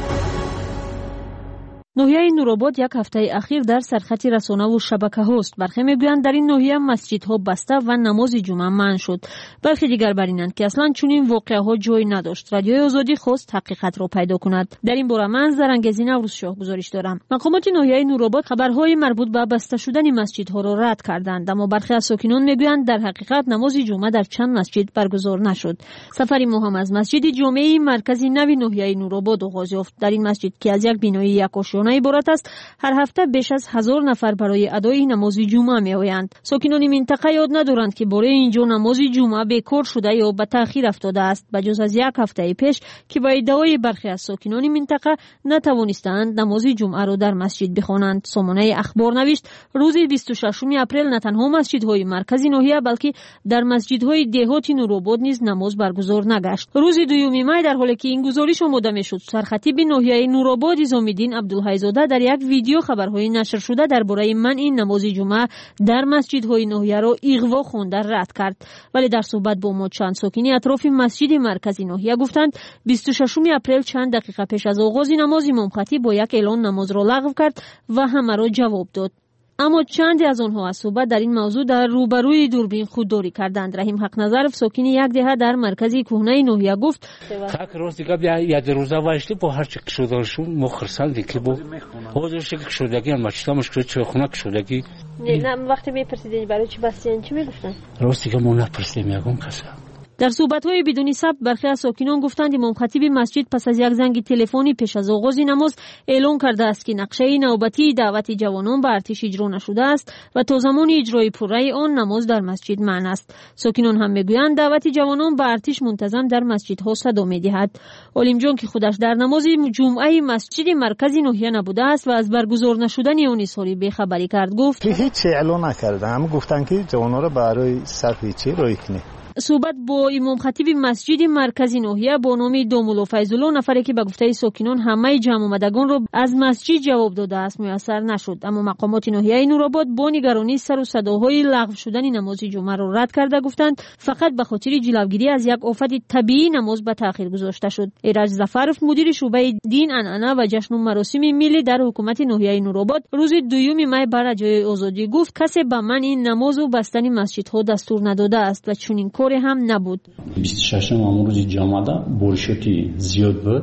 ناحیه نورآباد یک هفته اخیر در سرخط رسانه و شبکه هاست. برخی میگویند در این ناحیه مسجدها بسته و نماز جمعه منع شد. برخی دیگر بر اینند که اصلا چنین واقعه ها جای نداشت. رادیوی آزادی خواست حقیقت را پیدا کند. در این باره من زرنگزی نوروزشاه گزارش دارم. مقامات ناحیه نورآباد خبرهای مربوط به بسته شدن مسجدها را رد کردند، اما برخی از ساکنان میگویند در حقیقت نماز جمعه در چند مسجد برگزار نشد. سفر ما هم از مسجد جامع مرکزی نوی ناحیه نورآباد آغاز یافت. در این مسجد که از یک بینایی یک آشیانه عبارت است، هر هفته بیش از 1000 نفر برای ادای نماز جمعه میآیند. ساکنان منطقه یاد ندارند که برای اینجا نماز جمعه بیکار شده یا به تأخیر افتاده است، بجز از یک هفته پیش که با ادعای برخی از ساکنان منطقه نتوانستند نماز جمعه را در مسجد بخوانند. سامانه اخبار نوشت روز 26 اپریل نه تنها مسجدهای مرکزی ناحیه بلکه در مسجدهای دهات نورآباد نیز نماز برگزار نگشت. روز 2 می در حالی که این گزارش آماده میشد، سرخطیب ناحیه نورآباد نظامی‌الدین عبدالحی زاده در یک ویدیو خبرهای نشر شده درباره منع این نماز جمعه در مسجدهای ناحیه را اغوا خوانده رد کرد. ولی در صحبت با ما چند ساکنی اطراف مسجد مرکزی ناحیه گفتند 26 اپریل چند دقیقه پیش از آغاز نماز امام خطیب با یک اعلان نماز را لغو کرد و همه را جواب داد. اما چندی از آنها از صحبت در این موضوع در روبروی دوربین خودداری کردند. رحیم حق نظرов ساکن یک دهه در مرکزی کهنه ناحیه گفت так роз дига бия як рӯза вайшти бо ҳар чи кишодаршу мо хурсанди ки бо ҳозир ши кишодаги мачта мушкил чойхона кишодаги نه وقتی میپرسیدین برای چی بستین چی میگفتن؟ рост дига мо напарсидем ягон каса. در صحبت‌های بدون ثبت برخی از ساکنان گفتند امام خطیب مسجد پس از یک زنگ تلفنی پیش از آغاز نماز اعلام کرده است که نقشه نوبتی دعوت جوانان به ارتش اجرا نشده است و تا زمان اجرای پوره آن نماز در مسجد منع است. ساکنان هم میگویند دعوت جوانان به ارتش منتظم در مسجدها صدا می‌دهد. علیم جان که خودش در نماز جمعه مسجد مرکزی ناحیه نبوده است و از برگزار نشدن آن اظهار بی‌خبری کرد گفت هیچ اعلان نکردم، گفتن که جوانان را برای صف چی روی کنه. صحبت با امام خطیب مسجد مرکزی ناحیه با نام دامولا فیض‌الله، نفری که به گفته ساکنان همه جمع آمدگان را از مسجد جواب داده است، میسر نشد. اما مقامات ناحیه نورآباد با نگرانی سر و صداهای لغو شدن نماز جمعه را رد کرده گفتند فقط به خاطر جلوگیری از یک آفت طبیعی نماز به تأخیر گذاشته شد. ایرج ظفرов مدیر شعبه دین عنعنه و جشن و مراسم ملی در حکومت ناحیه نورآباد روز 2 می بر رادیوی آزادی گفت کسی به من این نماز و بستن مسجدها دستور نداده است و چنین کاری هم نبود. 26 روز جمعه بورشتی زیاد بود.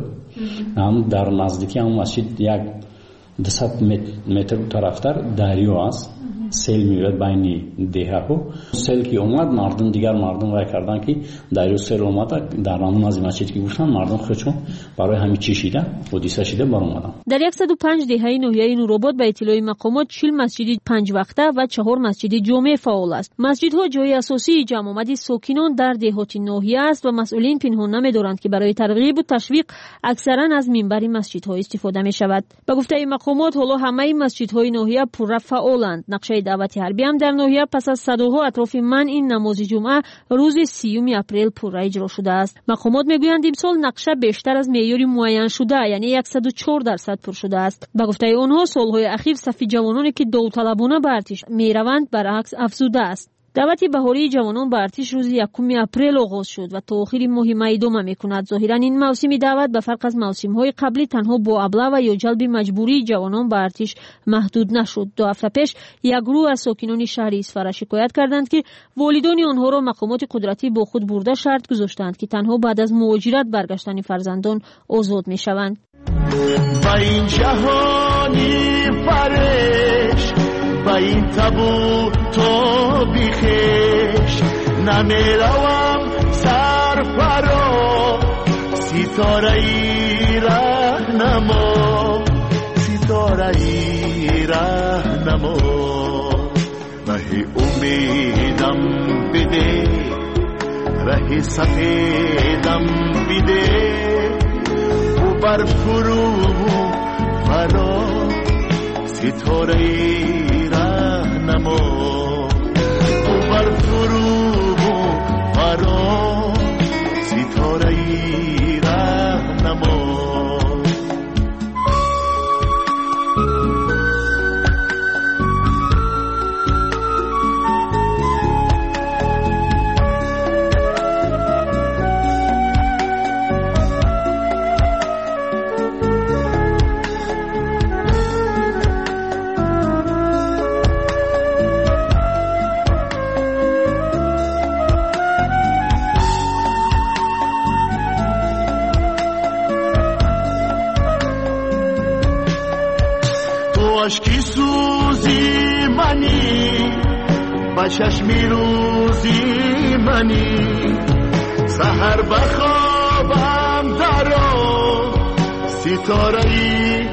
هم در نزدیکی هم مسجد یک 200 متر طرفتر دریا است. سیل میاد بین دهه ها. سیل که اومد مردم دیگر مردم وای کردن که دریا سیل اومد در نمون از مسجد که گفتن مردم خودشون برای همین چی شده حادثه شده بر اومدن. در 105 دهه ناحیه نورآباد به اطلاع مقامات 40 مسجد 5 وقته و 4 مسجد جمعه فعال است. مسجدها جای اساسی جمع آمد ساکنان در دهات ناحیه است و مسئولین پنهان نمی‌دارند که برای ترغیب و تشویق اکثرا از منبر مسجدها استفاده می‌شود. به گفته مقامات حالا همه مسجدهای ناحیه پر فعالند. نقشه اداره دعوت حربی هم در ناحیه پس از صداها اطراف منع نماز جمعه روز 30 اپریل پورا اجرا شده است. مقامات میگویند امسال نقشه بیشتر از معیار معین شده، یعنی 104% پر شده است. به گفته آنها سالهای اخیر صف جوانانی که داوطلبانه به ارتش میروند برعکس افزوده است. دعوت بهاری جوانان به ارتش روز 1 اپریل آغاز شد و تا آخر ماه می ادامه میکند. ظاهرا این موسم دعوت به فرق از موسم‌های قبلی تنها با ابلاغ و یا جلب مجبوری جوانان به ارتش محدود نشد. 2 هفته پیش یک گروه از ساکنان شهر اصفهان شکایت کردند که والدان آنها را مقامات قدرتی با خود برده شرط گذاشتند که تنها بعد از مهاجرت برگشتن فرزندان آزاد میشوند. با این جهانی فرش با این تابو تو بیخش نمیروم سرفرا ستاره ای رهنما ستاره ای رهنما ره امیدم بده ره سفیدم بده و بر فرو فرا ستاره ای رهنما و بر فرو فرا ستاره ای رهنما عشقی سوزی منی با چشمی روزی منی سحر بخوابم درو ستاره ای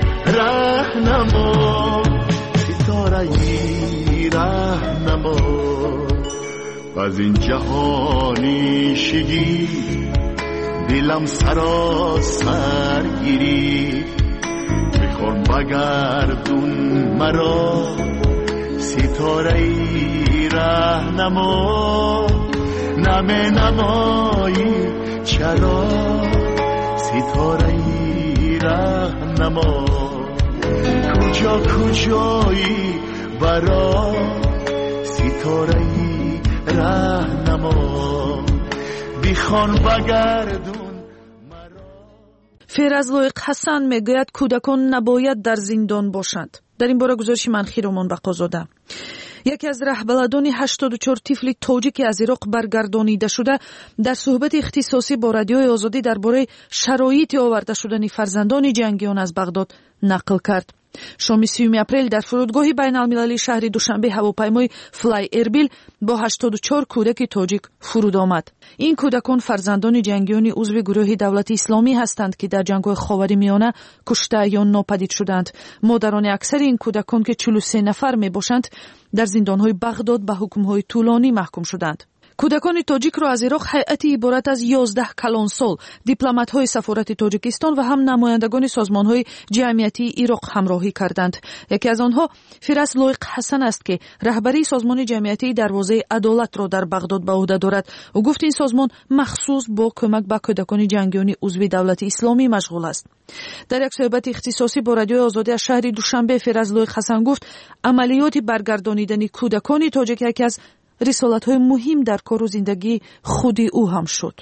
رهنما ستاره ای رهنما از این جهانی شگی دلم سراسر گیری میخوام بگردون مرا ستاره ای رهنما نمی نمایی چرا ستاره ای رهنما کجا کجایی برا ستاره ای رهنما بیخوان بگردون. فیروز لایق حسن میگوید کودکان نباید در زندان باشند. در این باره گزارش منخی رومان بقازاده. یکی از رهبلدان 84 طفل تاجیک از عراق برگردانیده شده در صحبت اختصاصی با رادیوی آزادی درباره شرایط آورده شدن فرزندان جنگیان از بغداد نقل کرد. شام 30 اپریل در فرودگاه بین المللی شهر دوشنبه هواپیمای فلای اربیل با 84 کودک تاجیک فرود آمد. این کودکان فرزندان جنگیان عضو گروه دولت اسلامی هستند که در جنگ‌های خاورمیانه کشته یا ناپدید شدند. مادران اکثر این کودکان که 43 نفر میباشند در زندان‌های بغداد به حکم‌های طولانی محکوم شدند. کودکان تاجیک را از عراق هیئتی عبارت از 11 کلانسال، دیپلمات‌های سفارت تاجیکستان و هم نمایندگان سازمان‌های جمعیتی عراق همراهی کردند. یکی از آنها فیروز لایق حسن است که رهبری سازمان جمعیتی دروازه عدالت را در بغداد به عهده دارد. او گفت این سازمان مخصوص با کمک به کودکان جنگیان عضو دولت اسلامی مشغول است. در یک صحبت اختصاصی با رادیوی آزادی از شهر دوشنبه فیروز لایق حسن گفت عملیات برگردانیدن کودکان تاجیک یکی از رسالت‌های مهم در کار و زندگی خود او هم شد.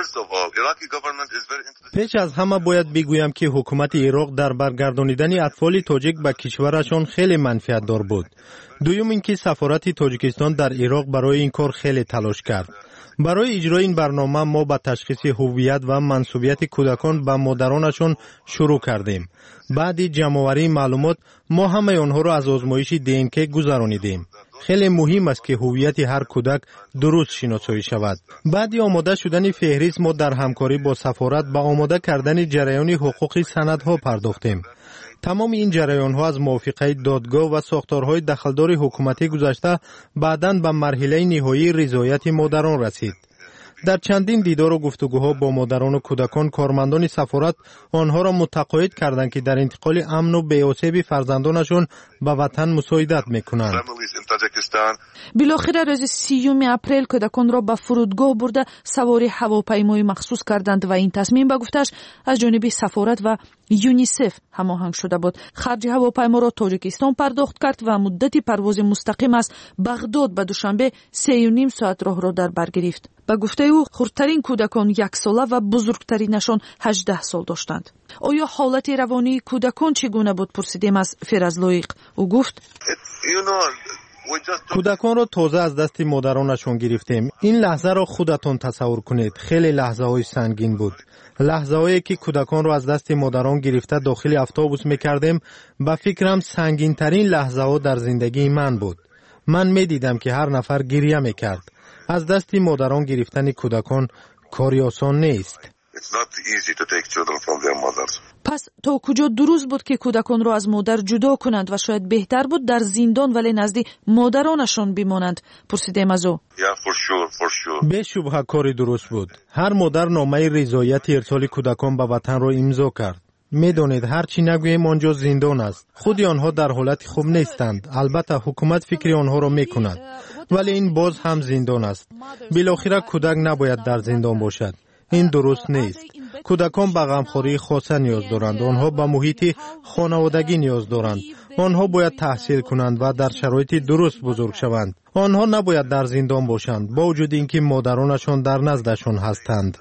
پیش از همه باید بگویم که حکومت عراق در برگردانیدن اطفال تاجیک به کشورشان خیلی منفعت دار بود. دوم اینکه سفارت تاجیکستان در عراق برای این کار خیلی تلاش کرد. برای اجرای این برنامه ما به تشخیص هویت و منسوبیت کودکان به مادرانشان شروع کردیم. بعد جمع‌آوری معلومات ما همه آنها را از آزمایش DNK گذرانیدیم. خیلی مهم است که هویت هر کودک درست شناسایی شود. بعد آماده شدن فهرست ما در همکاری با سفارت به آماده کردن جریان حقوقی سندها پرداختیم. تمام این جریان‌ها از موافقه دادگاه و ساختارهای دخلدار حکومتی گذشته بعداً به مرحله نهایی رضایت مادران رسید. در چندین دیدار و گفتگوها با مادران و کودکان کارمندان سفارت آنها را متقاعد کردند که در انتقال امن و بی‌آسیب فرزندانشان به وطن مساعدت می‌کنند. گرفتند. بالاخره روز 30 اپریل کودکان را به فرودگاه برده سواری هواپیمای مخصوص کردند و این تصمیم به گفتش از جانب سفارت و یونیسف هماهنگ شده بود. خرج هواپیما را تاجیکستان پرداخت کرد و مدت پرواز مستقیم از بغداد به دوشنبه 3.5 ساعت راه را در بر گرفت. به گفته او خردترین کودکان 1 ساله و بزرگترینشان 18 سال داشتند. آیا حالت روانی کودکان چگونه بود؟ پرسیدیم از فیروز لایق. او گفت کودکان را تازه از دست مادرانشان گرفتیم. این لحظه را خودتان تصور کنید. خیلی لحظه های سنگین بود. لحظه هایی که کودکان را از دست مادران گرفته داخل اتوبوس میکردیم به فکرم سنگین ترین لحظه ها در زندگی من بود. من میدیدم که هر نفر گریه میکرد. از دست مادران گرفتن کودکان کاری آسان نیست. پس تا کجا درست بود که کودکان را از مادر جدا کنند و شاید بهتر بود در زندان ولی نزد مادرانشان بمانند؟ پرسیدم از او. به شبهه کاری درست بود. هر مادر نامه رضایت ارسال کودکان به وطن را امضا کرد. میدانید هر چی نگوییم آنجا زندان است. خودی آنها در حالت خوب نیستند. البته حکومت فکر آنها را میکند ولی این باز هم زندان است. بالاخره کودک نباید در زندان باشد. این درست نیست. کودکان به غمخوری خاصه نیاز دارند. آنها به محیط خانوادگی نیاز دارند. آنها باید تحصیل کنند و در شرایط درست بزرگ شوند. آنها نباید در زندان باشند با وجود اینکه مادرانشان در نزدشان هستند.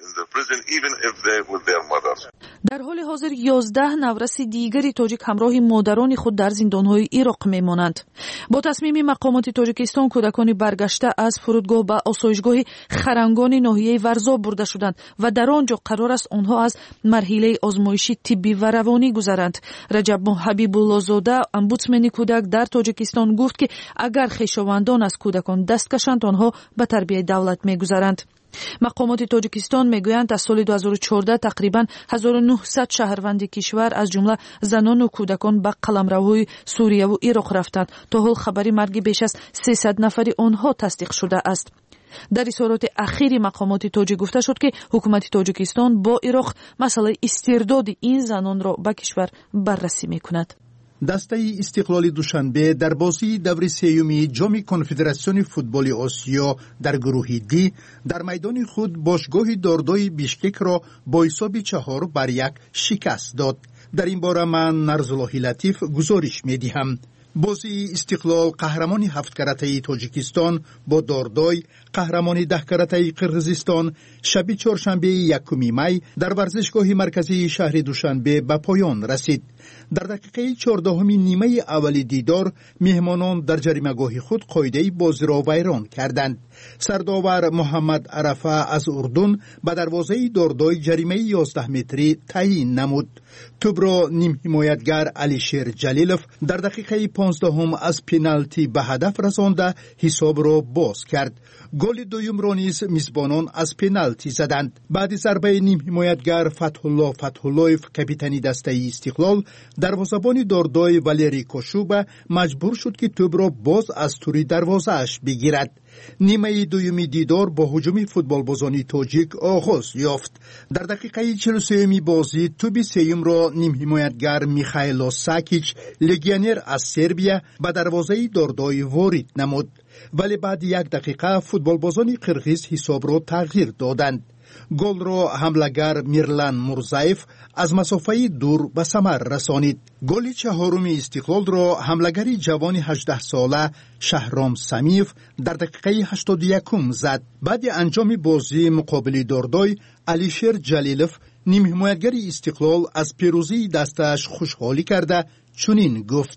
در حال حاضر 11 نورس دیگری تاجیک همراه مادران خود در زندان‌های عراق میمانند. با تصمیم مقامات تاجیکستان کودکان برگشته از فرودگاه به آسایشگاه خرنگان ناحیه ورزا برده شدند و در آنجا قرار است آنها از مرحله آزمایشی طبی و روانی گذرند. رجب حبیب الله زاده امبودسمن کودک در تاجیکستان گفت که اگر خویشاوندان از کودکان دست کشند آنها به تربیت دولت میگذرند. مقامات تاجیکستان میگویند از سال 2014 تقریبا 1900 شهروند کشور از جمله زنان و کودکان به قلمروهای سوریه و عراق رفتند. تا حال خبری مرگ بیش از 300 نفر آنها تصدیق شده است. در اظهارات اخیر مقامات تاجیک گفته شد که حکومت تاجیکستان با عراق مسئله استرداد این زنان را به کشور بررسی میکند. دسته استقلال دوشنبه در بازی دور سیومی جام کنفدراسیون فوتبال آسیا در گروه دی در میدان خود باشگاه داردای بیشکک را با حساب 4-1 شکست داد. در این باره من نرزالله لطیف گزارش می‌دهم. بازی استقلال قهرمان 7 کرته تاجیکستان با داردای قهرمان 10 کرته قرغیزستان شب چهارشنبه 1 می در ورزشگاه مرکزی شهر دوشنبه به پایان رسید. در دقیقه 14 نیمه اول دیدار مهمانان در جریمه‌گاه خود قاعده بازی را ویران کردند. سرداور محمد عرفه از اردن به دروازه داردای جریمه 11 متری تعیین نمود. توپ را نیم حمایتگر علیشیر جلیلوف در دقیقه 15 از پنالتی به هدف رسانده حساب را باز کرد. گل دوم را نیز میزبانان از پنالتی زدند. بعد ضربه نیم حمایتگر فتح‌الله فتح‌الله‌یف کاپیتانی دسته استقلال دروازه‌بان داردای والری کوشوبه مجبور شد که توپ را باز از توری دروازه‌اش بگیرد. نیمه دومی دیدار با هجوم فوتبالبازان تاجیک آغاز یافت. در دقیقه 43 بازی توپ سیوم را نیم حمایتگر میخائیل ساکیچ لگیونر از سربیا به دروازه داردای وارد نمود. ولی بعد 1 دقیقه فوتبالبازان قرغیز حساب را تغییر دادند. گل را حملگر میرلان مرزایف از مسافه دور به ثمر رسانید. گل چهارم استقلال را حملگری جوان 18 ساله شهرام سمیف در دقیقه 81 زد. بعد انجام بازی مقابل داردای علیشیر جلیلوف نیم حمایتگر استقلال از پیروزی دستش خوشحالی کرده چنین گفت: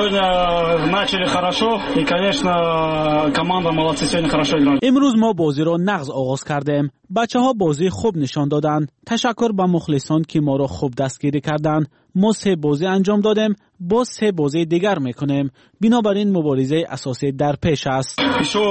امروز ما بازی را نغز آغاز کردیم. بچه‌ها بازی خوب نشان دادند. تشکر به مخلصان که ما را خوب دستگیری کردند. ما 3 بازی انجام دادیم، با 3 بازی دیگر میکنیم. بنابراین مبارزه اساسی در پیش است.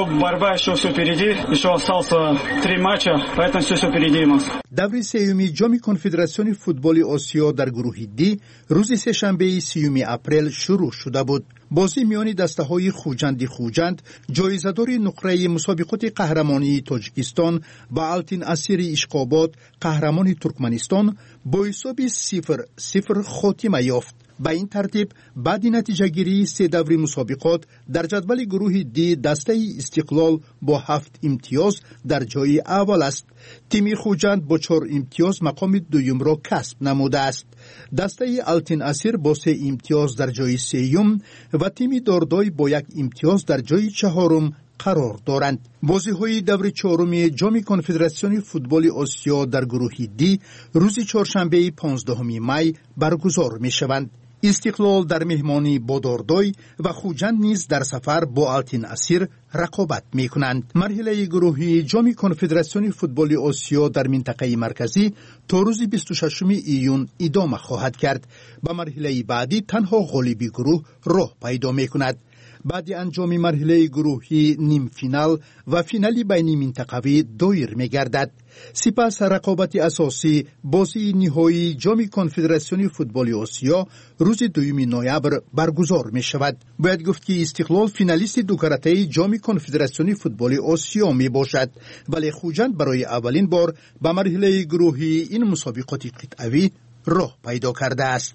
دور سیومی جام کنفدراسیون فوتبال آسیا در گروه دی روز سه‌شنبه 30 اپریل شروع شده بود. بازی میان دسته‌های خوجند جایزه‌دار نقره مسابقات قهرمانی تاجیکستان با التین اسیر اشقاباد قهرمان ترکمنستان با حساب 0-0 خاتمه یافت. به این ترتیب بعد نتیجه گیری 3 دوره مسابقات در جدول گروه دی دسته استقلال با 7 امتیاز در جای اول است. تیم خوجند با 4 امتیاز مقام دوم را کسب نموده است. دسته التین اسیر با 3 امتیاز در جای سوم و تیم داردای با 1 امتیاز در جای چهارم قرار دارند. بازی‌های دور چهارم جام کنفدراسیون فوتبال آسیا در گروه دی روز چهارشنبه 15 می برگزار می‌شوند. استقلال در مهمانی با داردای و خوجند نیز در سفر با التین اسیر رقابت می‌کنند. مرحله گروهی جام کنفدراسیون فوتبال آسیا در منطقه مرکزی تا روز 26 ایون ادامه خواهد کرد. به مرحله بعدی تنها غالب گروه راه پیدا می‌کند. بعد انجام مرحله گروهی نیم فینال و فینالی بین منطقوی دایر می‌گردد. سپس رقابت اساسی بازی نهایی جام کنفدراسیون فوتبال آسیا روز 2 نوامبر برگزار می‌شود. باید گفت که استقلال فینالیست دو کرته جام کنفدراسیون فوتبال آسیا میباشد، ولی خوجند برای اولین بار به مرحله گروهی این مسابقات قطعوی راه پیدا کرده است.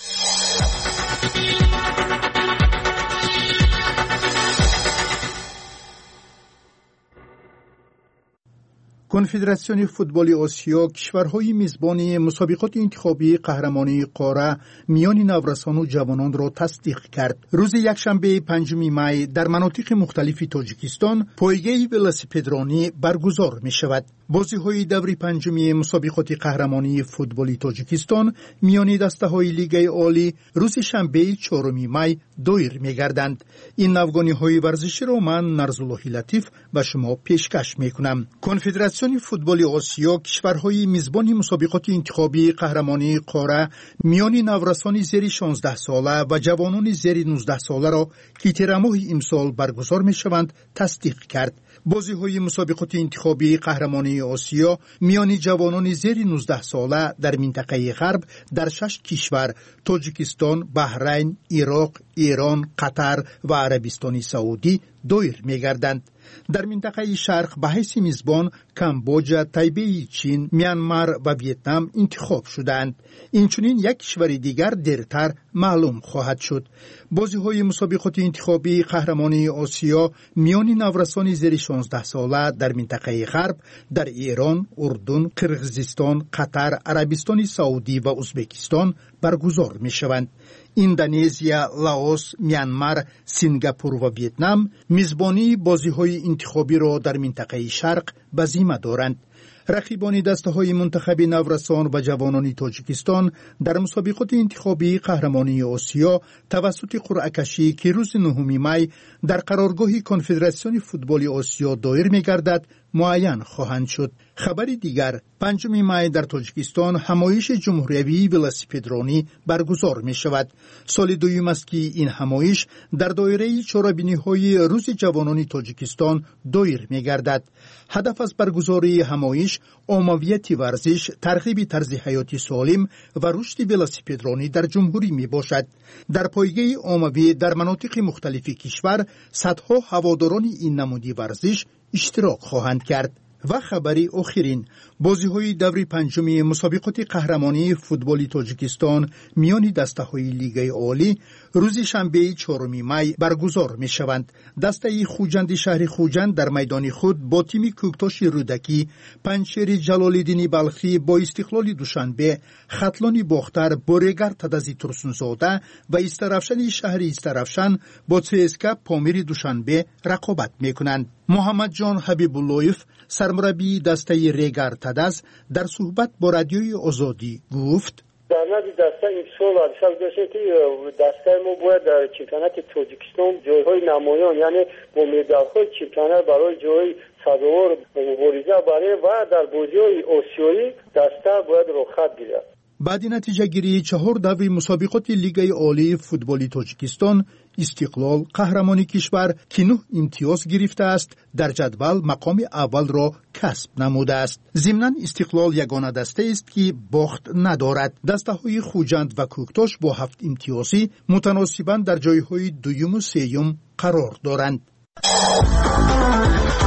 کنفدراسیون فوتبال آسیا کشورهای میزبان مسابقات انتخابی قهرمانی قاره میان نورسان و جوانان را تصدیق کرد. روز یکشنبه 5 می در مناطق مختلف تاجیکستان پایگاه ولاسیپدرانی برگزار می شود. بازی‌های دور پنجمی مسابقات قهرمانی فوتبال تاجیکستان میان دسته‌های لیگ عالی روز شنبه 4 می دایر می‌گردند. این نوگانی‌های ورزشی را من نرزالله لطیف به شما پیشکش می‌کنم. کنفدراسیون فوتبال آسیا کشورهای میزبان مسابقات انتخابی قهرمانی قاره میان نورسان زیر 16 ساله و جوانان زیر 19 ساله را که تیر ماه امسال برگزار می‌شوند تصدیق کرد. بازی‌های مسابقات انتخابی قهرمانی آسیا میان جوانان زیر 19 ساله در منطقه غرب در 6 کشور تاجیکستان، بحرین، عراق، ایران، قطر و عربستان سعودی دایر می‌گردند. در منطقه شرق به حیث میزبان کامبوجا، تایبه چین، میانمار و ویتنام انتخاب شدند. اینچنین یک کشور دیگر دیرتر معلوم خواهد شد. بازی‌های مسابقات انتخابی قهرمانی آسیا میان نورسان زیر 16 ساله در منطقه غرب در ایران، اردن، قرقیزستان، قطر، عربستان سعودی و ازبکستان برگزار می‌شوند. اندونزیا، لاوس، میانمار، سنگاپور و ویتنام میزبانی بازی‌های انتخابی را در منطقه شرق به ذمه دارند. رقیبان دسته‌های منتخب نورسان و جوانان تاجیکستان در مسابقات انتخابی قهرمانی آسیا توسط قرعه کشی که روز 9 می در قرارگاه کنفدراسیون فوتبال آسیا دایر می‌گردد معین خواهند شد. خبر دیگر 5 می در تاجیکستان همایش جمهوری ولاسیپدرانی برگزار می شود. سال دوم است که این همایش در دایره چهاربینی‌های روز جوانان تاجیکستان دایر می گردد. هدف از برگزاری همایش عمومیت ورزش، ترغیب طرز حیاتی سالم و رشد ولاسیپدرانی در جمهوری می باشد. در پایگاه عمومی در مناطق مختلف کشور صدها هواداران این نمودی ورزش اشتراک خواهند کرد. و خبری آخرین بازی‌های دور پنجم مسابقات قهرمانی فوتبال تاجیکستان میان دسته‌های لیگ عالی روز شنبه 4 می برگزار می‌شوند. دسته خوجند شهر خوجند در میدان خود با تیم کوکتاش رودکی، پنچیر جلال‌الدین بلخی با استقلال دوشنبه، خطلان باختر با رگر تدزی ترسونزاده و استرافشان شهر استرافشان با CSKA پامیر دوشنبه رقابت می‌کنند. محمد جان حبیب اللهیف سرمربی دسته ریگر تدز در صحبت با رادیوی آزادی گفت: در نزد دسته این سال حادثه داشته که دسته ما باید در چمپیونات تاجیکستان جایهای نمایان یعنی با مدال‌های چمپیونات برای جای سزاوار مبارزه برای و در بازی‌های آسیایی دسته باید رخصت گیرد. بعد نتیجه گیری 4 دوره مسابقات لیگ عالی فوتبال تاجیکستان، استقلال قهرمانی کشور که 9 امتیاز گرفته است در جدول مقام اول را کسب نموده است. ضمناً استقلال یگانه دسته است که باخت ندارد. دسته‌های خوجند و کوکتاش با 7 امتیازی متناسباً در جایهای دوم و سوم قرار دارند.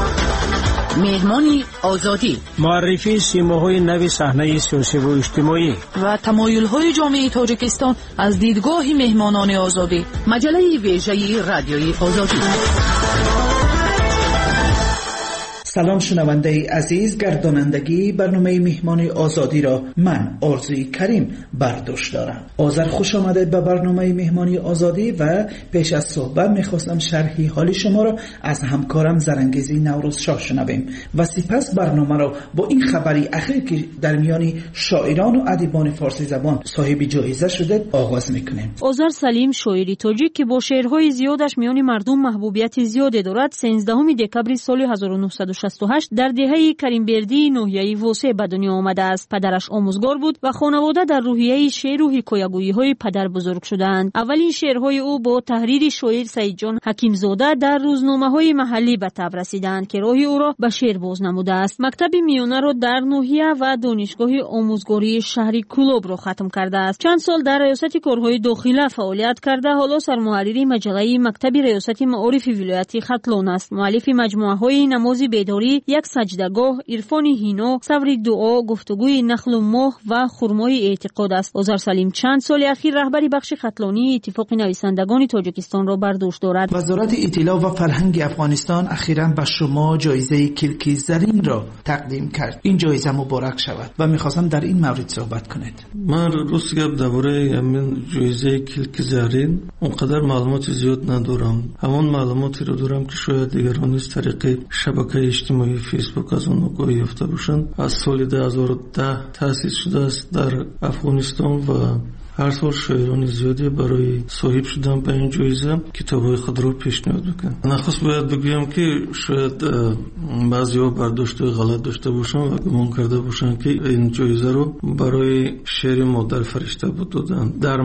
مهمانی آزادی، معرفی سیماهای نو صحنه سیاسی و اجتماعی و تمایل‌های جامعه تاجیکستان از دیدگاه مهمانان آزادی. مجله ویژه رادیوی آزادی. سلام شنونده عزیز، گردانندگی برنامه مهمان آزادی را من آرزوی کریم برداشت دارم. آذر خوش آمده به برنامه مهمانی آزادی و پیش از صحبت میخواستم شرحی حال شما را از همکارم زرنگیزی نوروز شاه شنویم و سپس برنامه را با این خبری اخیر که در میان شاعران و ادیبان فارسی زبان صاحب جایزه شده آغاز میکنیم. آذر سلیم شاعری تاجیک که با شعرهای زیادش میان مردم محبوبیت زیادی دارد 13 دکبر سال 1968 در دهه کریمبردی ناحیه واسه به دنیا آمده است. پدرش آموزگار بود و خانواده در روحیه شعر و حکایه‌گویی‌های پدر بزرگ شدند. اولین شعرهای او با تحریر شاعر سعید جان حکیمزاده در روزنامه‌های محلی به تب رسیدند که راه او را به شعر باز نموده است. مکتب میانه را در ناحیه و دانشگاه آموزگاری شهری کلوب را ختم کرده است. چند سال در ریاست کارهای داخله فعالیت کرده، حالا سرمحرر مجله مکتب ریاست معارف ولایت ختلون است. مؤلف مجموعه‌های نماز بیداری، یک سجدگاه، عرفان هینا، صبر دعا، گفتگوی نخل و ماه و خرمای اعتقاد است. آذر سلیم چند سال اخیر رهبری بخش ختلانی اتفاق نویسندگان تاجیکستان را بر دوش دارد. وزارت اطلاع و فرهنگ افغانستان اخیراً به شما جایزه کلکی زرین را تقدیم کرد. این جایزه مبارک شود و می‌خواستم در این مورد صحبت کنید. من روز گپ درباره همین جایزه کلکی زرین اونقدر معلومات زیاد ندارم. همون معلوماتی رو دارم که شاید دیگران از طریق شبکه اجتماعی فیسبوک از اون آگاهی یافته باشند. از سال 2010 تأسیس شده است در افغانستان و هر سال شاعران زیادی برای صاحب شدن به این جایزه کتاب‌های خود را پیشنهاد میکنند. نخست باید بگویم که شاید بعضی‌ها برداشت غلط داشته باشند و گمان کرده باشند که این جایزه رو برای شعر مادر فرشته بود دادند. در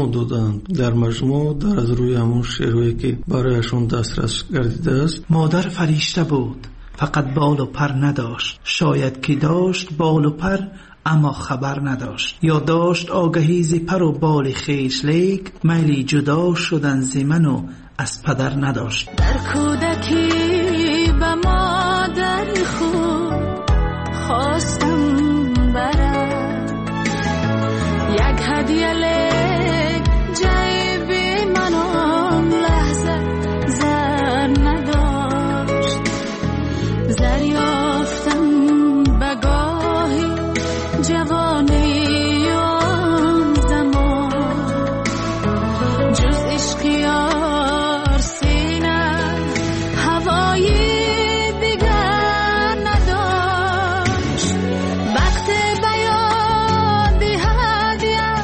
مجموع در از روی همون شعرهایی که برایشون دسترس گردیده است. مادر فرشته بود، فقط بال و پر نداشت، شاید که داشت بال و پر اما خبر نداشت، یا داشت آگهی ز پر و بال خویش، لیک میلی جدا شدن ز من و از پدر نداشت. در کودکی به مادر خود خواستم برم یک هدیه، لیک جیب من آن لحظه زر نداشت. زر یافتم به گاهی جوانی آن زمان، جز عشق یار سینه هوایی دیگر نداشت. وقت به یادی هدیه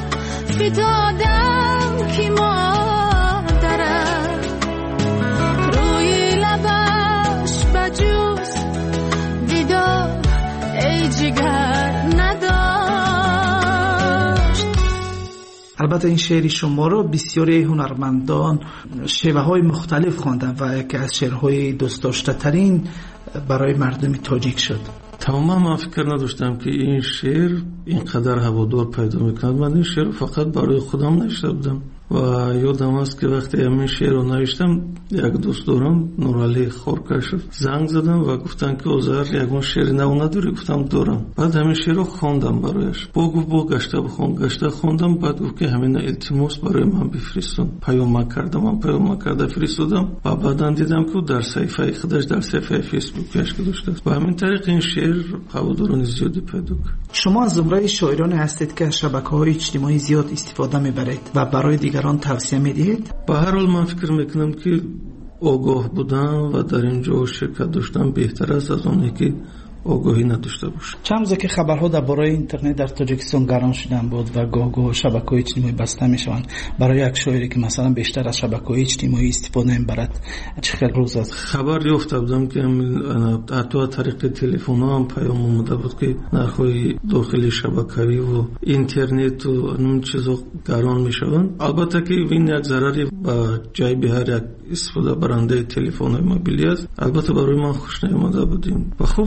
فتادم که مادرم روی لبش بجوز دیدار ای جگر نداشت. البته این شعر شما را بسیاری هنرمندان شیوه های مختلف خواندند و یکی از شعرهای دوست داشته ترین برای مردم تاجیک شد. تماما من فکر نداشتم که این شعر اینقدر هوادار پیدا میکند. من این شعر فقط برای خودم نوشته بودم و یادم است که وقتی همین شعر رو نوشتم یک دوست دارم نورعلی خورکشف زنگ زدم و گفتن که آذر یگون شعر نو نداری؟ گفتم دارم. بعد همین شعر رو خواندم برایش. با گشته خواندم. بعد گفت که همین التماس برای من بفرستون. پیام کرده فرستادم و بعداً دیدم که در صفحه خودش در صفحه فیسبوکش گذاشته است و همین طریق این شعر هواداران زیادی پیدا کرد. شما از زمره شاعران هستید که از شبکه‌های اجتماعی زیاد استفاده می‌برید و برای دیگران توصیه می‌دهید؟ به هر حال من فکر می‌کنم که آگاه بودن و در اینجا شرکت داشتن بهتر است از اونی که آگاهی نداشته باشه. چند روزه که خبرها درباره اینترنت در تاجیکستان گران شدن بود و گاه شبکه‌های اجتماعی بسته میشوند. برای یک شاعری که مثلا بیشتر از شبکه‌های اجتماعی استفاده می‌برد چه خیلی روز است؟ خبر یافته بودم که حتی از طریق تلفن‌ها هم پیام اومده بود که نرخ‌های داخلی شبکه‌ای و اینترنت و اون چیزا گران میشوند. البته که این یک ضرری به جای هر یک استفاده برنده تلفن‌های موبیلی است. البته برای من خوش نیامده بود و خوب شد که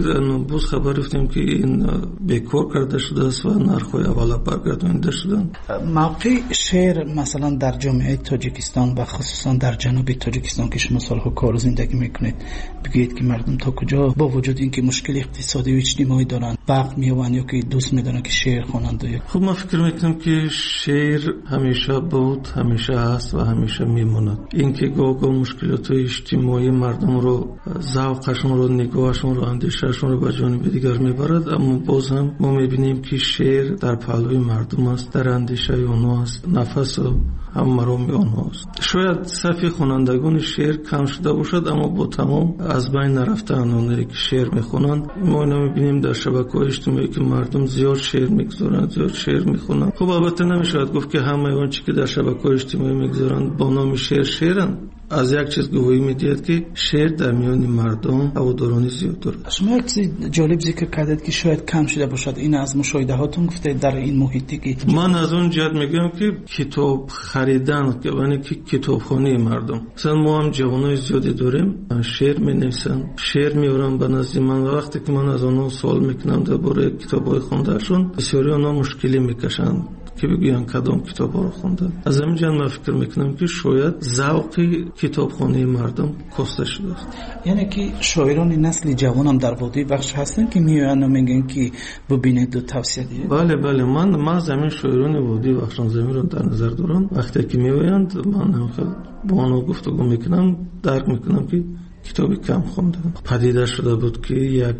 باز خبر رفتیم که این بیکار کرده شده است و نرخ‌های اولا برگردانیده شدن. موقع شعر مثلا در جامعه تاجیکستان و خصوصا در جنوب تاجیکستان که شما سالها کار زندگی میکنید، بگید که مردم تا کجا با وجود اینکه مشکل اقتصادی و اجتماعی دارن وقت میوان یا که دوست میدونن که شعر خوانند؟ خب من فکر میکنم که شعر همیشه بود، همیشه هست و همیشه میموند. اینکه گاه مشکلات اجتماعی مردم رو، ذوقشون رو، نگاهشون رو، اندیشهشون رو به جانب دیگر میبرد، اما باز هم ما میبینیم که شعر در پهلوی مردم است، در اندیشه اونها است، نفس و هم مرام اونها است. شاید صفی خوانندگان شعر کم شده باشد، اما با تمام از بین نرفته اونایی که شعر میخونند ما اینا میبینیم در شبکه‌های اجتماعی که مردم زیاد شعر میگذارند، زیاد شعر میخونند. خب البته نمیشود گفت که همه اون چیزی که در شبکه‌های اجتماعی میگذارند با نام شعر شعرند. از یک چیز گواهی میدید که شعر در میان مردم هوادارانی زیاد دارد. شما یک چیز جالب ذکر کردید که شاید کم شده باشد، این از مشاهده هاتون گفته در این محیطی که من از اون جهت میگم که کتاب خریدن که یعنی که کتابخانه مردم، مثلا ما هم جوانای زیادی داریم شعر مینویسن، شعر میارن به نزد من و وقتی که من از اونها سوال میکنم درباره کتابای خوندهشون، بسیاری اونها مشکلی میکشن که بگوین کدام کتاب رو خوندن. از همین جهت من فکر میکنم که شاید ذوق کتابخانه مردم کاسته شده است. یعنی که شاعران نسل جوان هم در وادی بخش هستن که میان و میگن که ببینید و توصیه دید. بله من زمین شاعران وادی بخشان زمین رو در نظر دارم. وقتی که میویند من هم با آنها گفتگو میکنم، درک میکنم که کتابی کم خوندن. پدیده شده بود که یک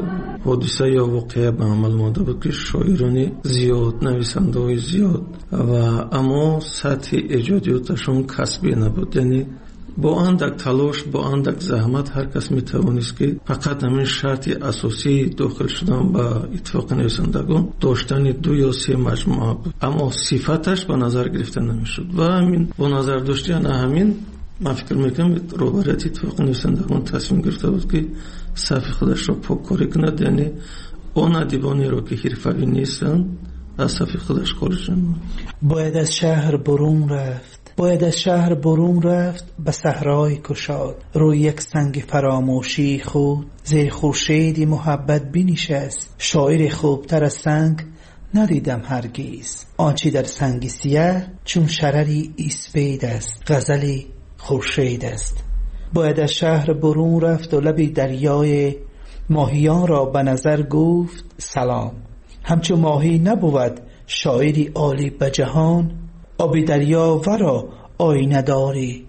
حادثه یا واقعه به عمل مانده بود که شاعرانی زیاد، نویسنده های زیاد و اما سطح ایجادیاتشون کسبی نبود. یعنی با اندک تلاش، با اندک زحمت هر کس میتوانست که فقط همین شرط اساسی داخل شدن به اتفاق نویسندگان داشتن 2 یا 3 مجموعه بود، اما صفتش به نظر گرفته نمیشد و همین با نظر داشتن همین من فکر میکنم روبرت اتفاق نویسندگان تصمیم گرفته بود که صف خودش را پاککاری کند، یعنی اون ادیبانی را که حرفه‌ای نیستن از صف خودش خارج نمود. باید از شهر برون رفت، باید از شهر برون رفت به صحرای کشاد، روی یک سنگ فراموشی خود زیر خورشیدی محبت بنشست. شاعر خوبتر از سنگ ندیدم هرگز، آنچه در سنگ سیاه چون شرری اسپید است، غزلی خورشید است. باید از شهر برون رفت و لب دریای ماهیان را به نظر گفت سلام. همچون ماهی نبود شاعری عالی به جهان، آب دریا ورا آینه داری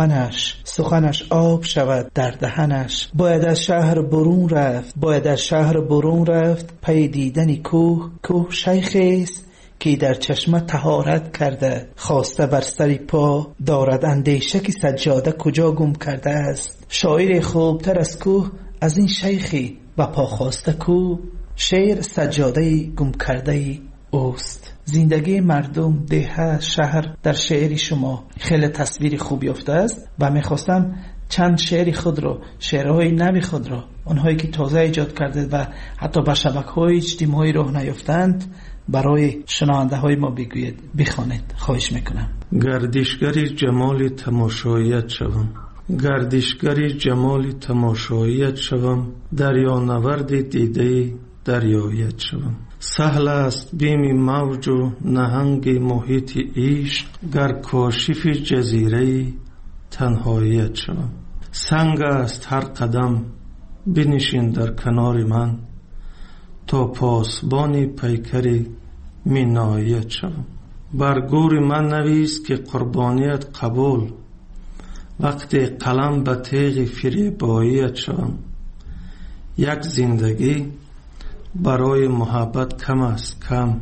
سخنش آب شود در دهنش. باید از شهر برون رفت، باید از شهر برون رفت پی دیدن کوه شیخی است که در چشمه طهارت کرده، خواسته بر سر پا دارد اندیشه که سجاده کجا گم کرده است. شاعر خوبتر از کوه از این شیخی و پا خواسته کو، شعر سجاده گم کرده اوست. زندگی مردم، ده، شهر در شعری شما خیلی تصویر خوب یافته است و میخواستم چند شعری خود رو، شعرهای نوی خود رو، اونهایی که تازه ایجاد کرده و حتی به شبکه‌های اجتماعی راه نیافتند برای شنونده های ما بگوید، بخوانید، خواهش میکنم. گردشگری جمال تماشاییت شوم، گردشگری جمال تماشاییت شوم، دریا نورد دیده دریایت شوم. سهل است بیم موج و نهنگ محیط عشق، گر کاشف جزیره تنهاییت شوم. سنگ است هر قدم بنشین در کنار من، تا پاسبان پیکر مینایت شوم. بر گور من نویس که قربانیت قبول، وقت قلم به تیغ فریباییت شوم. یک زندگی برای محبت کم است کم،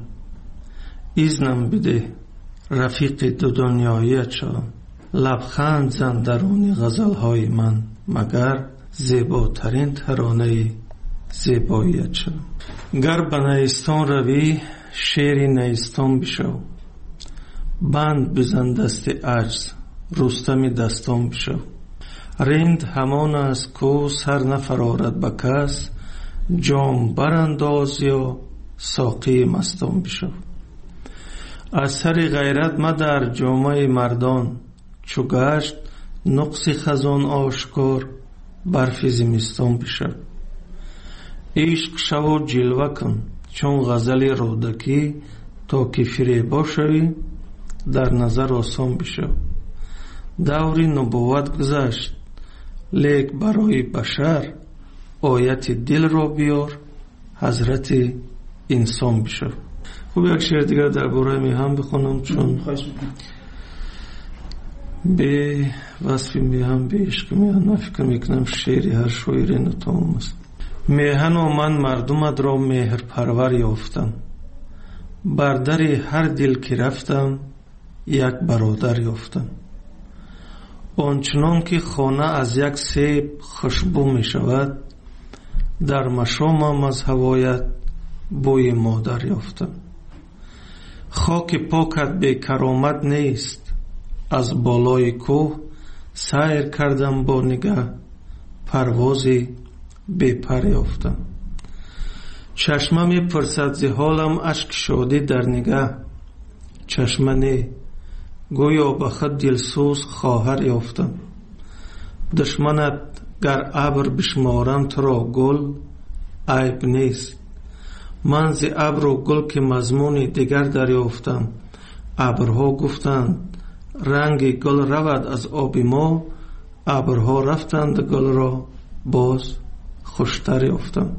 ایزنم بده رفیق دو دنیاییت شوم. لبخند زن درون غزلهای من، مگر زیباترین ترانه زیباییت شوم. گر به نیستان روی شیر نیستان بشو، بند بزن دست عجز رستم دستان بشو. رند همان است کو سر نفرارد به کس، جام برانداز یا ساقی مستان بشو. از سر غیرت مدر جامه مردان، چو گشت نقص خزان آشکار برف زمستان بشو. عشق شو جلوه کن چون غزل رودکی تا که فریبا شوی در نظر آسان بشو. دوری نبوت گذشت لیک برای بشر آیت دل را بیار حضرت انسان بشو. خوب یک شعر دیگر در باره میهن بخونم چون به وصف میهن به عشق میهن من فکر میکنم شعری هر شاعری نتام است. میهن و من مردمت را مهر پرور یافتم، بر در هر دل که رفتم یک برادر یافتم. آنچنان که خانه از یک سیب خوشبو می شود، در مشامم از هوایت بوی مادر یافتم. خاک پاکت بی کرامت نیست، از بالای کوه سیر کردم با نگاه پروازی بی پر یافتم. چشمم می پرسد ز حالم اشک شادی در نگاه، چشمه نه گویا به خود دلسوز خواهر یافتم. دشمنت گر ابر بشمارم تو را گل عیب نیست، من ز ابر و گل که مضمون دیگر دریافتم. ابرها گفتند رنگ گل رود از آب ما، ابرها رفتند گل را باز خوشتر یافتم.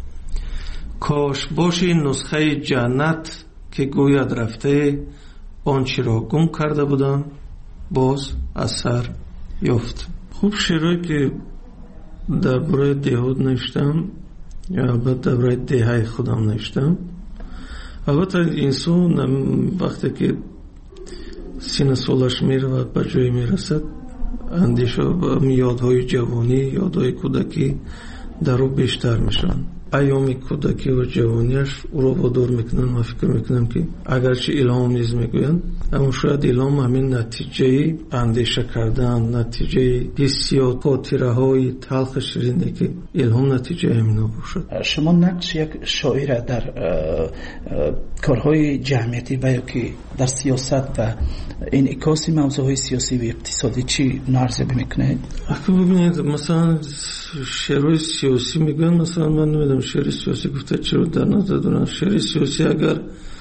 کاش باشی نسخه جنت که گوید رفته، آنچه را گم کرده بودم باز اثر یافت. خوب شعرهایی که در برای دهات نوشتم یا البته در برای دهه خودم نوشتم. البته انسان وقتی که سینه سالش میره به جایی میرسد، اندیشه و یادهای جوانی، یادهای کودکی در او بیشتر میشن. ایام کودکی و جوانیش او را وادار میکنن. من فکر میکنم که اگرچه الهام نیز میگویند، اما شاید الهام همین نتیجه اندیشه کردن، نتیجه حسیات، خاطره های تلخ شیرینی که الهام نتیجه همینا باشد. شما نقش یک شاعر در کارهای جمعیتی و یا که در سیاست و انعکاس موضوعهای سیاسی و اقتصادی چی نارزبی میکنید؟ اگه ببینید مثلا شعرهای سیاسی میگن، مثلا من نمیدونم شعر سیاسی گفته چرا در نظر دارن. شعر سیاسی اگر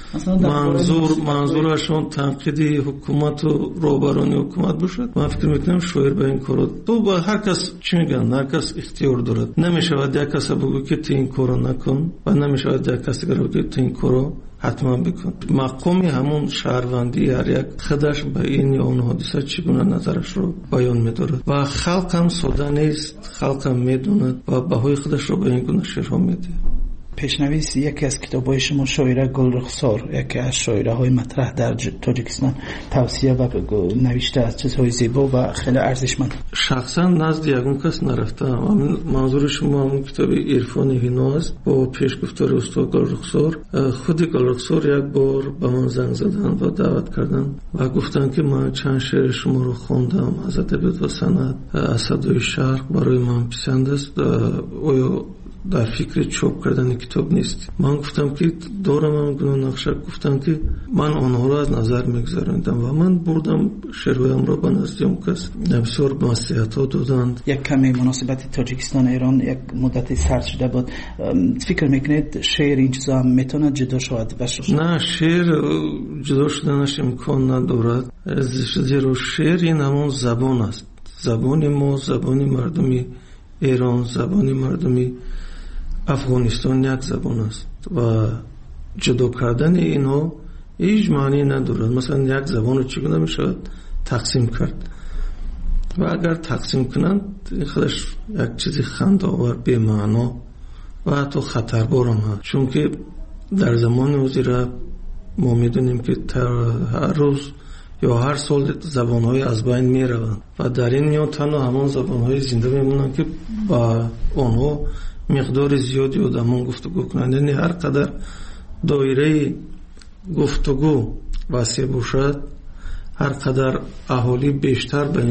منظورشون تنقیدی حکومت و روبرانی حکومت باشد، من فکر میکنم شاعر به این کارو تو با هر کس چی میگن، هر کس اختیار دارد. نمیشود یک کس بگو که تو این کارو نکن و نمیشود یک کس بگو که تو این کارو حتما بکن. مقامی همون شهروندی هر یک خودش به این یا اون حادثه چگونه نظرش رو بیان می‌دارد و خلق هم ساده نیست، خلق هم میدوند و بهای خودش رو به این گونه شعرها میده. پیشنویس یکی از کتاب‌های شما شاعره گلرخسار، یکی از شاعره‌های مطرح در تاجیکستان، توصیه و نوشته از چیزهای زیبا و خیلی ارزشمند. شخصا نزد یگون کس نرفتم. منظور شما همون کتاب عرفان هینا است با پیشگفتار استاد گلرخسار. خود گلرخسار یک بار به من زنگ زدن و دعوت کردن و گفتن که من چند شعر شما رو خوندم از ادبیات و سند، اسدای شرق برای من پسند است، در فکر چاپ کردن کتاب نیست. من گفتم که دارم هم گناه نقشه. گفتم که من آنها را از نظر میگذارندم و من بردم شعرهایم را به نزد اون کس. بسیار نصیحت ها دادند. یک کمی مناسبت تاجیکستان ایران یک مدتی سرد شده بود. فکر میکنید شعر این چیزا هم میتونه جدا شود؟ نه، شعر جدا شدنش امکان ندارد، زیرا شعر این همون زبان است. زبان ما، زبان مردمی ایران، زبان مردمی افغانستان یک زبان است و جدا کردن اینها هیچ معنی ندارد. مثلا یک زبان رو چگونه میشود تقسیم کرد و اگر تقسیم کنند خودش یک چیزی خنده‌آور، بی معنا و حتی خطربار هم هست. چون که در زمان وزیر ما میدونیم که هر روز یا هر سال زبان‌های از بین میروند و در این میان تنها همان زبان‌های زنده میمونند که با آنها مقدار زیادی آدمان گفتگو کنند. یعنی هر قدر دایره گفتگو وسیع باشد، هر قدر اهالی بیشتر به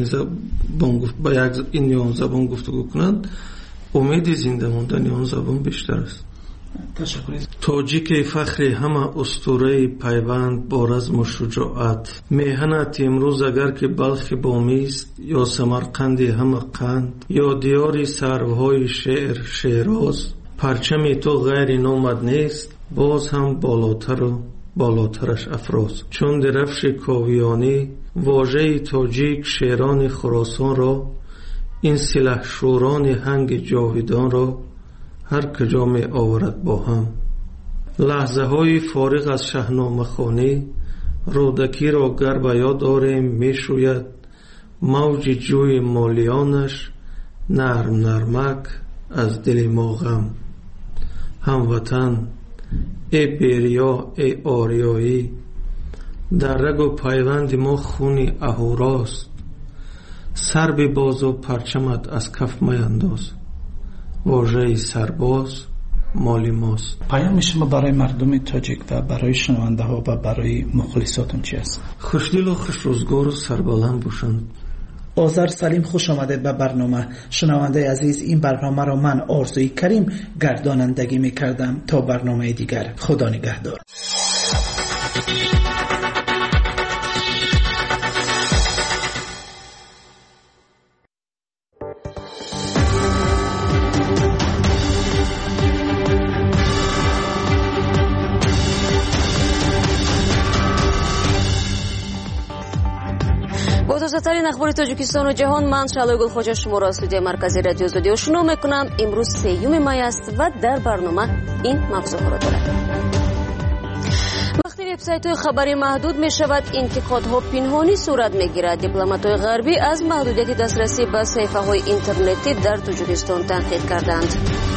این زبان گفتگو کنند، امید زنده ماندن آن زبان بیشتر است. تاجیک فخر همه اسطوره پیوند با رزم و شجاعت، میهنت امروز اگر که بلخ بامی است یا سمرقند همه قند، یا دیاری سروهای شعر شیراز، پرچم تو غیر نامد نیست، باز هم بالاتر و بالاترش افراز. چون درفش کاویانی واژه تاجیک شیران خراسان را، این سلح شوران هنگ جاویدان را هر کجا می آورد با هم. لحظه های فارغ از شاهنامه خوانی رودکی را گر به یاد آریم می شوید موج جوی مالیانش نرم نرمک از دل ما غم. هموطن ای بیریا ای آریایی، در رگ و پیوند ما خونی اهوراست. سر به باز و پرچمت از کف میانداز، واژه سرباز مالی ماست. پیام شما برای مردم تاجیک و برای شنونده ها و برای مخلصاتون چی است؟ خوشدل و خوشروزگار و سربلند باشند. آذر سلیم، خوش آمدید به برنامه. شنونده عزیز، این برنامه را من آرزوی کریم گردانندگی می کردم. تا برنامه دیگر، خدا نگهدار. تازه‌ترین اخبار تاجیکستان و جهان، من شعله گلخوجه شما را از استودیوی مرکزی رادیو آزادی آشنا میکنم. امروز 3 مای است و در برنامه این موضوع را دارد. وقتی وبسایت‌های خبری محدود می شود، انتقادها پنهانی صورت میگیرد. دیپلمات‌های غربی از محدودیت دسترسی به صفحه‌های اینترنتی در تاجیکستان تنقید کردند.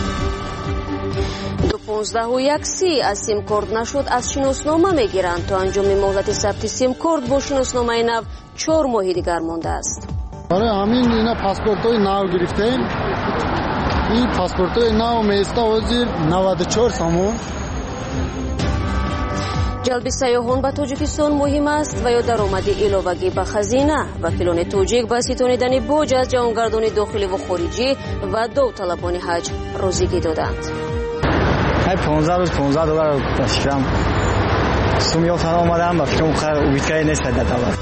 2.15 از سیم کارت نشد از شناسنامه میگیرند. تا انجام مهلت ثبت سیم کارت با شناسنامه نو 4 ماه دیگر مانده است. برای همین اینا پاسپورت‌های نو گرفتیم. این پاسپورت‌های نو میسته وزیر 94 سامون. جلب سیاحان به تاجیکستان مهم است و یا درآمد علاوه‌ای به خزینه. وکیلان تاجیک به ستانیدن باج از جهانگردان داخلی و خارجی و داوطلبان حج روزیگی دادند. 15 روز $15 داشتم. سومیاتان آمدم و فکرم خیر ویکای نیست دادم.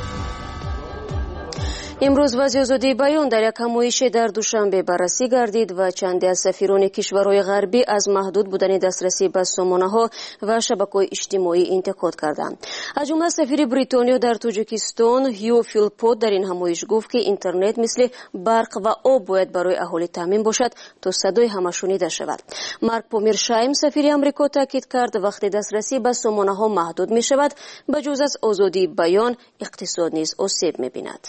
امروز وزیر آزادی بیان در یک همایش در دوشنبه بررسی گردید و چندی از سفیران کشورهای غربی از محدود بودن دسترسی به سامانه‌ها و شبکه‌های اجتماعی انتقاد کردند. از جمله سفیر بریتانیا در تاجیکستان هیو فیلپوت در این همایش گفت که اینترنت مثل برق و آب باید برای اهالی تامین باشد تا صدای همه شنیده شود. مارک پومرشایم سفیر آمریکا تاکید کرد وقتی دسترسی به سامانه‌ها محدود می شود، بجز از آزادی بیان اقتصاد نیز آسیب می‌بیند.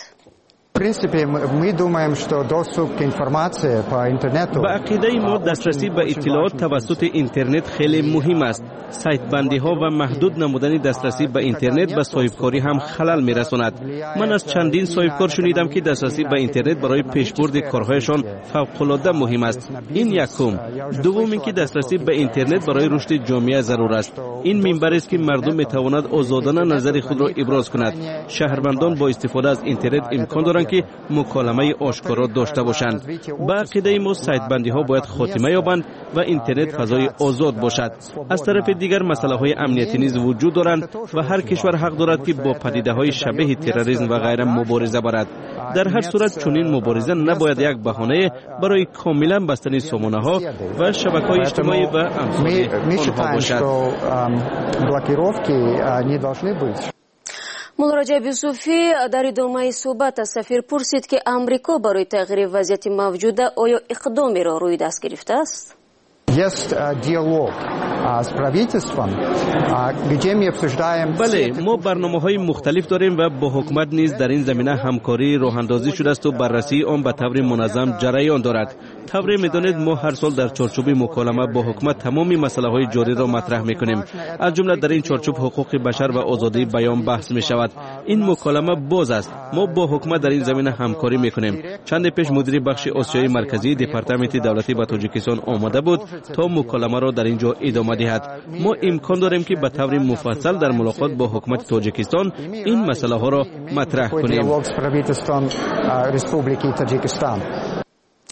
به عقیده ما دسترسی به اطلاعات توسط اینترنت خیلی مهم است. سایت بندی ها و محدود نمودن دسترسی به اینترنت به صاحبکاری هم خلل میرساند. من از چندین صاحبکار شنیدم که دسترسی به اینترنت برای پیشبرد کارهایشان فوق العاده مهم است. این یکم. دوم اینکه دسترسی به اینترنت برای رشد جامعه ضرور است. این منبر است که مردم میتواند آزادانه نظر خود را ابراز کند. شهروندان با استفاده از اینترنت امکان دارند که مکالمه آشکارا داشته باشند. با عقیده ما سایت بندی ها باید خاتمه یابند و اینترنت فضای آزاد باشد. از طرف دیگر مسئله های امنیتی نیز وجود دارند و هر کشور حق دارد که با پدیده های شبیه تروریسم و غیره مبارزه برد. در هر صورت چنین مبارزه نباید یک بهانه برای کاملا بستن سامانه ها و شبکه های اجتماعی و امثال آنها باشد. مولا رجب یوسفی در ادامه صحبت از سفیر پرسید که امریکا برای تغییر وضعیت موجوده آیا اقدامی را روی دست گرفته است؟ بله، ما برنامه‌های مختلف داریم و با حکومت نیز در این زمینه همکاری راه‌اندازی شده است و بررسی آن به طور منظم جریان دارد. طوری می‌دانید ما هر سال در چارچوب مکالمه با حکومت تمامی مسائل‌های جاری را مطرح می‌کنیم. از جمله در این چارچوب حقوق بشر و آزادی بیان بحث می‌شود. این مکالمه باز است. ما با حکومت در این زمینه همکاری می‌کنیم. چند پیش مدیر بخش آسیای مرکزی دپارتمنت دولتی به تاجیکستان آمده بود تا مکالمه را در اینجا ادامه دهد. ما امکان داریم که به طور مفصل در ملاقات با حکومت تاجیکستان این مسئله ها را مطرح کنیم.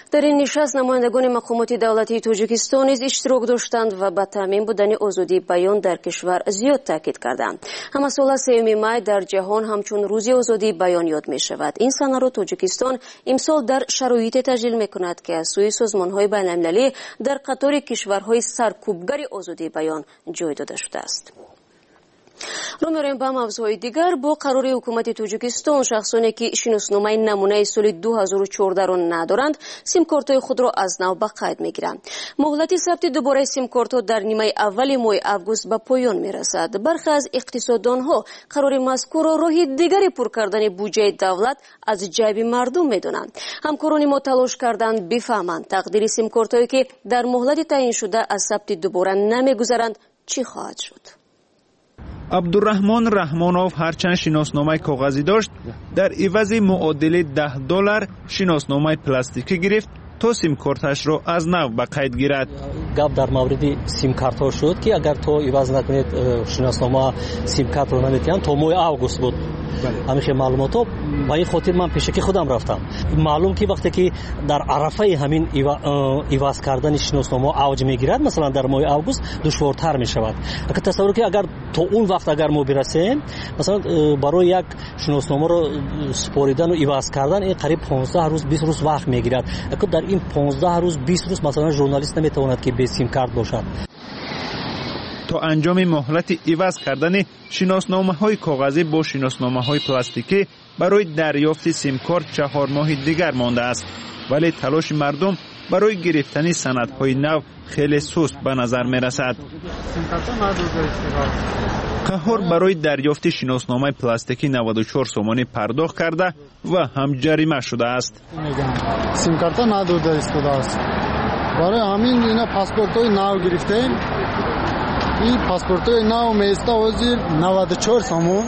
در این نشست نمایندگان مقامات دولتی تاجیکستان نیز اشتراک داشتند و به تامین بودن آزادی بیان در کشور زیاد تاکید کردند. همسال 3 مای در جهان همچون روز آزادی بیان یاد می شود. این سنه را تاجیکستان امسال در شرایط تجلیل می کند که از سوی سازمان‌های بین‌المللی در قطار کشورهای سرکوبگر آزادی بیان جای داده شده است. رو می‌رویم به موضوع دیگر. با قرار حکومت تاجیکستان شخصانی که شناسنامه نمونه سال 2014 را ندارند سیم کارت‌های خود را از نو به قید می‌گیرند. مهلت ثبت دوباره سیم کارت‌ها در نیمه اول ماه آگوست به پایان می‌رسد. برخی از اقتصاددان‌ها قرار مذکور را راه دیگری پر کردن بودجه دولت از جیب مردم می‌دانند. همکاران ما تلاش کردند بفهمند تقدیر سیم کارت‌هایی که در مهلت تعیین شده از ثبت دوباره نمی‌گذرند چی خواهد شد. عبدالرحمن رحمانوف هرچند شناسنامه کاغذی داشت در عوض معادل $10 شناسنامه پلاستیکی گرفت تا سیم کارتش را از نو به قید گیرد. گپ در مورد سیم کارت ها شد که اگر تو عوض نکنید شناسنامه سیم کارت را نمیتونید تا ماه آگوست بود. همیشه معلومات ها با این خاطر من پیشکی خودم رفتم. معلوم که وقتی که در عرفه همین عوض کردن شناسنامه اوج میگیرد مثلا در ماه آگوست دشوارتر می شود. اگر تصور که اگر تا اون وقت اگر ما برسیم مثلا برای یک شناسنامه رو سپاریدن و عوض کردن این قریب 15 روز 20 روز وقت میگیرد. اگر در این 15 روز 20 روز مثلا ژورنالیست نمیتواند که به سیم کارت باشد. تا انجام مهلت عوض کردن شناسنامه‌های کاغذی با شناسنامه‌های پلاستیکی برای دریافت سیم کارت 4 ماه دیگر مانده است، ولی تلاش مردم برای گرفتن سندهای نو خیلی سست به نظر می‌رسد. قهار برای دریافت شناسنامه پلاستیکی 94 سومانی پرداخت کرده و هم جریمه شده است. سیم کارت نداده است. برای همین اینا پاسپورت‌های نو گرفتیم. این پاسپورت‌های نو میسته وزیر 94 سومون.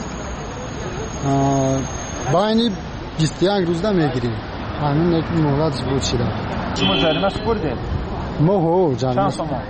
با این 21 روز میگیریم. همین یک مهلت بود شده. شما جریمه سپردید؟ ما جریمه. چند سومون؟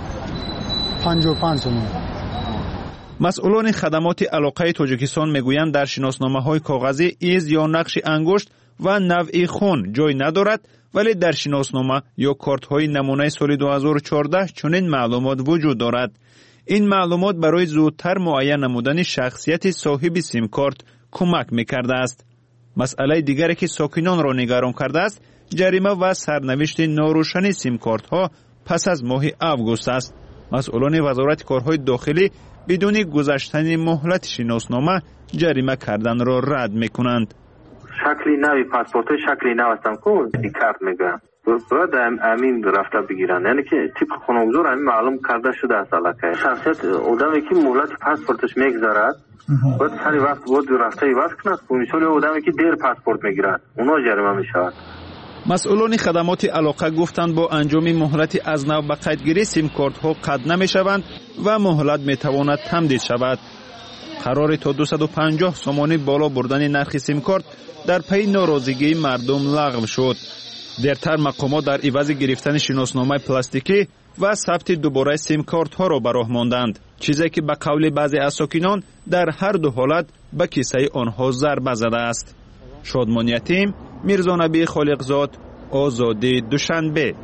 55 سومون. مسئولان خدمات علاقه تاجیکستان میگویند در شناسنامه‌های کاغذی ایز یا نقش انگشت و نوع خون جای ندارد، ولی در شناسنامه یا کارت‌های نمونه سال 2014 چنین معلومات وجود دارد. این معلومات برای زودتر معین نمودن شخصیت صاحب سیم کارت کمک می‌کرده است. مسئله دیگری که ساکنان را نگران کرده است جریمه و سرنوشت ناروشن سیم کارت ها پس از ماه آگوست است. مسئولان وزارت کارهای داخلی بدون گذشتن مهلت شناسنامه جریمه کردن را رد میکنند. شکلی نوی پاسپورت شکلی نو هستم که کارت میگم باید امین رفته بگیرن، یعنی که تیپ خانوادگی همین معلوم کرده شده است. علاقه شخصیت آدمی که مهلت پاسپورتش میگذارد باید سری وقت بود رفته عوض کند. مثلا آدمی که دیر پاسپورت میگیرد اونا جریمه میشود. مسئولان خدمات علاقه گفتند با انجام مهلت از نو به قیدگیری سیم کارت ها قطع نمیشوند و مهلت میتواند تمدید شود. قرار تا 250 سومانی بالا بردن نرخ سیم کارت در پی ناراضگی مردم لغو شد. دیرتر مقامات در عوض گرفتن شناسنامه پلاستیکی و ثبت دوباره سیم کارت ها را به راه ماندند، چیزی که به قول بعضی از ساکنان در هر دو حالت به کیسه آنها ضربه زده است. شادمان یتیم، میرزا نبی خالقزاد، آزادی دوشنبه.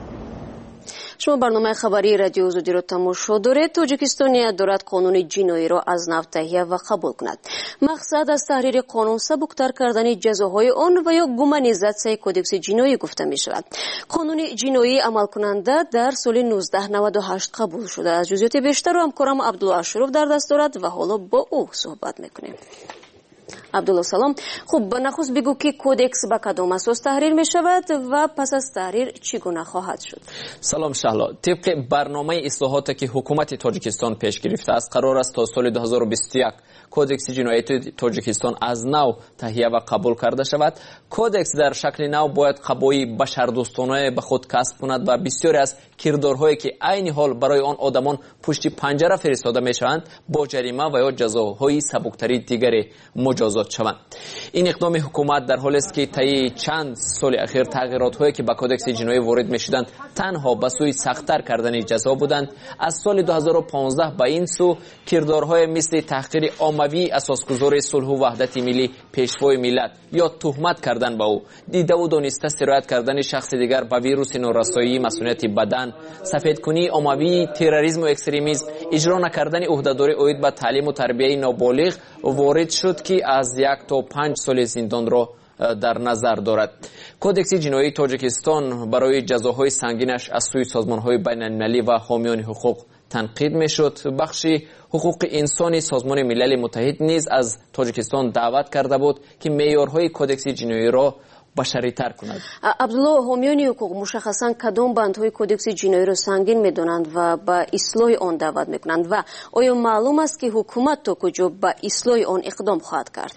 شما برنامه خبری رادیو آزادی را تماشا دارید. تاجیکستان نیت دارد قانون جنایی را از نو تهیه و قبول کند. مقصد از تحریر قانون سبکتر کردن جزاهای آن و یا گمانیزاسیون کدکس جنایی گفته می شود. قانون جنایی عمل کننده در سال 1998 قبول شده. از جزئیات بیشتر را همکارم عبدالله اشرف در دست دارد و حالا با او صحبت میکنیم. عبدالله سلام. خوب، نخست بگو که کودکس به کدام اساس تحریر می شود و پس از تحریر چگونه خواهد شد؟ سلام شهلا. طبق برنامه اصلاحاتی که حکومت تاجیکستان پیش گرفته است قرار است تا سال 2021 کودکس جنایت تاجیکستان از نو تهیه و قبول کرده شود. کودکس در شکل نو باید قبای بشردوستانه به خود کسب کند و بسیاری از کردارهایی که عین حال برای آن آدمان پشت پنجره فرستاده می شوند با جریمه و یا جزاهای سبکتری دیگری مجازات شوند. این اقدام حکومت در حالی است که طی چند سال اخیر تغییرات‌هایی که به کدکس جنایی وارد می‌شدند تنها به سوی سخت‌تر کردن جزا بودند. از سال 2015 به این سو کردارهای مثل تحقیر عمومی اساسگذار صلح و وحدت ملی پیشوای ملت یا تهمت کردن به او، دیده و دانسته سرایت کردن شخص دیگر به ویروس نورسایی مسئولیت بدن، سفیدکنی عمومی، تروریسم و اکستریمیسم، اجرا نکردن عهدهداری عاید به تعلیم و تربیت نابالغ وارد شد که از 1 تا 5 سال زندان را در نظر دارد. کدکس جنایی تاجیکستان برای جزاهای سنگینش از سوی سازمان‌های بین‌المللی و حامیان حقوق تنقید میشد. بخش حقوق انسانی سازمان ملل متحد نیز از تاجیکستان دعوت کرده بود که معیارهای کدکس جنایی را بشری‌تر کند. عبدالله، حامیان حقوق مشخصاً کدام بندهای کدکس جنایی را سنگین می‌دانند و به اصلاح آن دعوت می‌کنند و آیا معلوم است که حکومت تا کجا به اصلاح آن اقدام خواهد کرد؟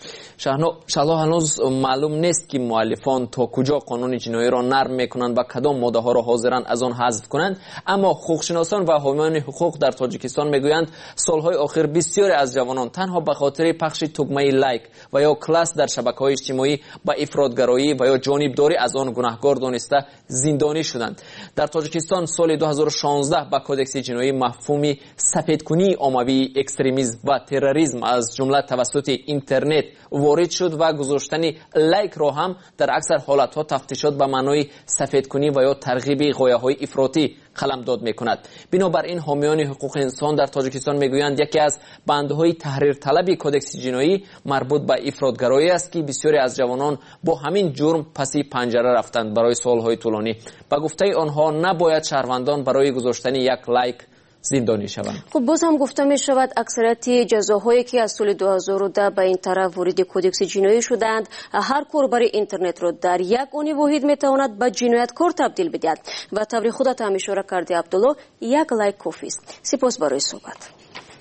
شهلا هنوز معلوم نیست که مؤلفان تا کجا قانون جنایی را نرم می‌کنند و کدام ماده‌ها را حاضرند از آن حذف کنند، اما حقوق‌شناسان و حامیان حقوق در تاجیکستان می‌گویند سال‌های اخیر بسیاری از جوانان تنها به خاطر پخش تگمه لایک و یا کلاس در شبکه‌های اجتماعی با افراط‌گرایی و یا جانبداری از آن گناهکار دانسته زندانی شدند. در تاجیکستان سال 2016 با کدکس جنایی مفهومی سفیدکنی عمومی، اکستریمیسم و تروریسم از جمله توسط اینترنت وارد شد و گذاشتن لایک را هم در اکثر حالتها تفتیشات به معنای سفیدکنی و یا ترغیب غایه‌های افراطی قلمداد می‌کند. بنابراین حامیان حقوق انسان در تاجیکستان می‌گویند یکی از بندهای تحریر طلبی کدکس جنایی مربوط به افراط‌گرایی است که بسیاری از جوانان با همین جرم پسی پنجره رفتند برای سال‌های طولانی. به گفته آنها نباید شهروندان برای گذاشتن یک لایک زندانی شوند. خب باز هم گفته می شود اکثریت جزاهایی که از سال 2010 به این طرف وارد کدکس جنایی شدند، هر کاربر اینترنت را در یک آن واحد می تواند به جنایتکار تبدیل بدهد و طوری خودت هم اشاره کرده عبدالله، یک لایک کافی است. سپاس برای صحبت.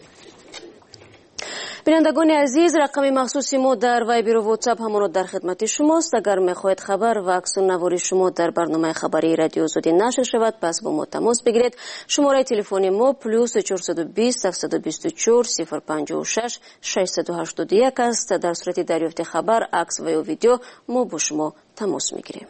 بینندگان عزیز، رقم مخصوصی ما در وایبر و واتساپ همون در خدمت شماست. اگر میخواهید خبر و عکس النوار شما در برنامه خبری رادیو آزادی نشر شود، پس با ما تماس بگیرید. شماره تلفن ما +420 724 056 681 است. در صورت دریافت خبر، عکس و یا ویدیو ما با شما تماس میگیریم.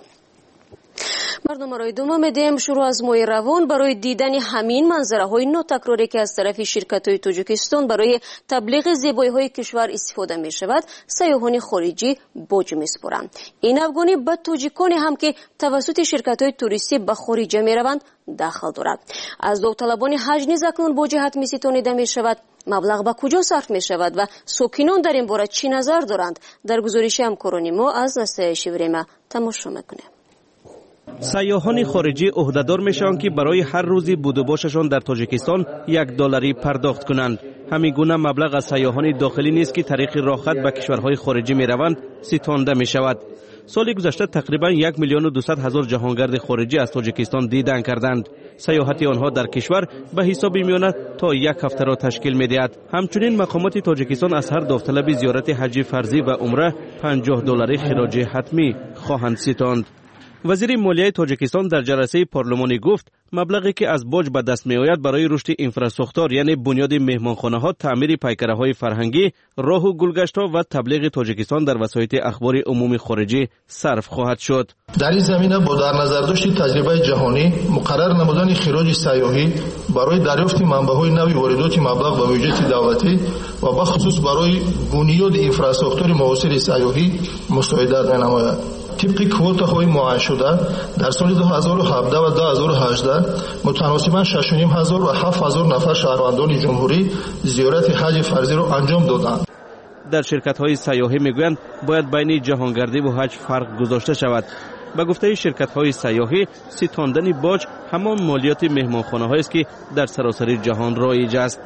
برنامه را ادامه میدیم. شروع از ماه روان برای دیدن همین منظره های ناتکراری که از طرف شرکت های تاجیکستان برای تبلیغ زیبایی های کشور استفاده می شود، سیاحان خارجی باج می سپارند. این افغانی به تاجیکانی هم که توسط شرکت های توریستی به خارج می روند دخل دارد. از داوطلبان حج نیز اکنون باج حتمی ستانیده می شود. مبلغ به کجا صرف می شود و ساکنان در این باره چی نظر دارند؟ در گزارش همکاران ما از نسای شیوریما تماشا میکنیم. سیاحان خارجی عهدهدار میشوند که برای هر روزی بود و باششان در تاجیکستان $1 پرداخت کنند. همین گونه مبلغ از سیاحان داخلی نیست که طریق راهخط به کشورهای خارجی میروند ستانده می شود. سال گذشته تقریبا 1,200,000 جهانگرد خارجی از تاجیکستان دیدن کردند. سیاحت آنها در کشور به حساب میآید تا 1 هفته را تشکیل می‌دهد. همچنین مقامات تاجیکستان از هر داوطلب زیارت حج فرضی و عمره $50 خراج حتمی خواهند ستاند. وزیر مالیه تاجیکستان در جلسه پارلمانی گفت مبلغی که از باج به دست می آید برای رشد اینفراستراکچور یعنی بنیاد مهمانخانه ها، تعمیر پیکره های فرهنگی، راه و گلگشت ها و تبلیغ تاجیکستان در وسایط اخبار عمومی خارجی صرف خواهد شد. در این زمینه با در نظر داشت تجربه جهانی مقرر نمودن خراج سیاحی برای دریافت منبع‌های نوی واردات مبلغ به وجهت دولتی و به خصوص برای بنیاد اینفراستراکچور معاصر سیاحی مساعدت نماید. طبق کوتاهای معین شده در سال 2017 و 2018 متناسباً 6,500 و 7,000 نفر شهروندان جمهوری زیارت حج فرضی را انجام دادند. در شرکت‌های سیاحی میگویند باید بین جهانگردی و حج فرق گذاشته شود. به گفته شرکت‌های سیاحی، ستاندن باج همان مالیات مهمانخانه‌هایی است که در سراسر جهان رایج است.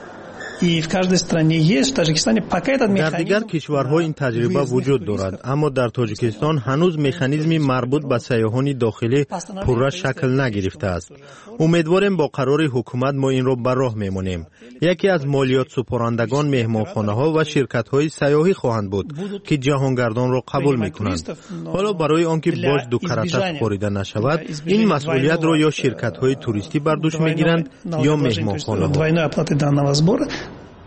در دیگر کشورها این تجربه وجود دارد، اما در تاجیکستان هنوز مکانیزمی مربوط به سیاحان داخلی پورا شکل نگرفته است. امیدواریم با قرار حکومت ما این را بر راه میمانیم. یکی از مالیات سپارندگان مهمانخانه‌ها و شرکت‌های سیاحی خواهند بود که جهانگردان را قبول می‌کنند. حالا برای آنکه باج دو کرته سپاریده نشود، این مسئولیت را یا شرکت‌های توریستی بر دوش می‌گیرند یا مهمانخانه‌ها.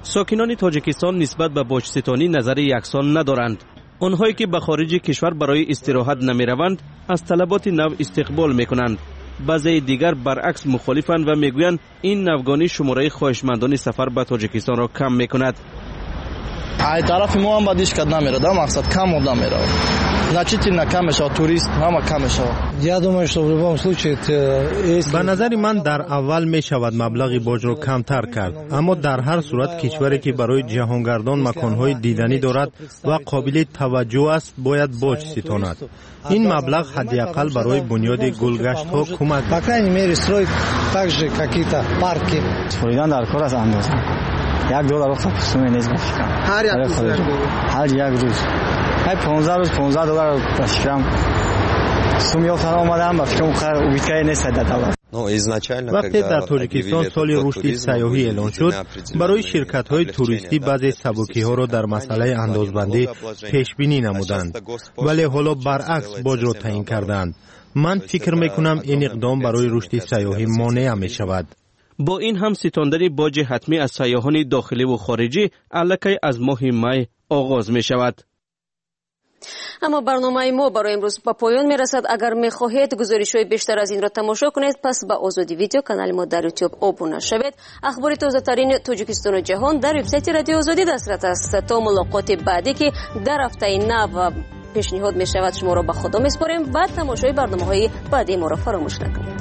ساکنان تاجیکستان نسبت به باج‌ستانی نظر یکسان ندارند. آنهایی که به خارج کشور برای استراحت نمی‌روند از طلبات نو استقبال می‌کنند. بعضی دیگر برعکس مخالفند و میگویند این نوگانی شماره خواهشمندان سفر به تاجیکستان را کم می‌کند. ای طرف ما هم بدیش کد نمیره، در مقصد کم آدم میره. значительно کم میشه، توریست هم کم میشه. Я думаю, что в любом случае به نظر من در اول می شود مبلغ باج را کمتر کرد، اما در هر صورت کشوری که برای جهانگردان مکانهای دیدنی دارد و قابل توجه است باید باج ستاند. این مبلغ حداقل برای بنیاد گلگشت ها کمک по крайней мере строить также какие-то парки. فوریدن در کار از اندازه $1 رخصت پوسومی نیست بفکرم هر یک روز 15 روز $15 بفکرم سوم یافتن آمدم بفکرم خیر ویدکای نیست دولت. وقتی در تاجیکستان سال رشد سیاحی اعلان شد، برای شرکت‌های توریستی بعضی سبکی‌ها را در مسئله اندازبندی پیش بینی نمودند، ولی حالا برعکس باج را تعیین کردند. من فکر می‌کنم این اقدام برای رشد سیاحی مانع می‌شود. با این هم ستاندن باج حتمی از سیاحان داخلی و خارجی الکی از ماه می آغاز می شود. اما برنامه ما برای امروز به پایان می رسد. اگر می خواهید گزارش‌های بیشتر از این را تماشا کنید پس به آزادی ویدیو کانال ما در یوتیوب ابونه شوید. اخبار تازه ترین تاجیکستان و جهان در وبسایت رادیو آزادی دسترس است. تا ملاقات بعدی که در هفته نو پیشنهاد می شود شما را به خدا می سپاریم. بعد تماشای برنامه‌های بعدی ما را فراموش نکنید.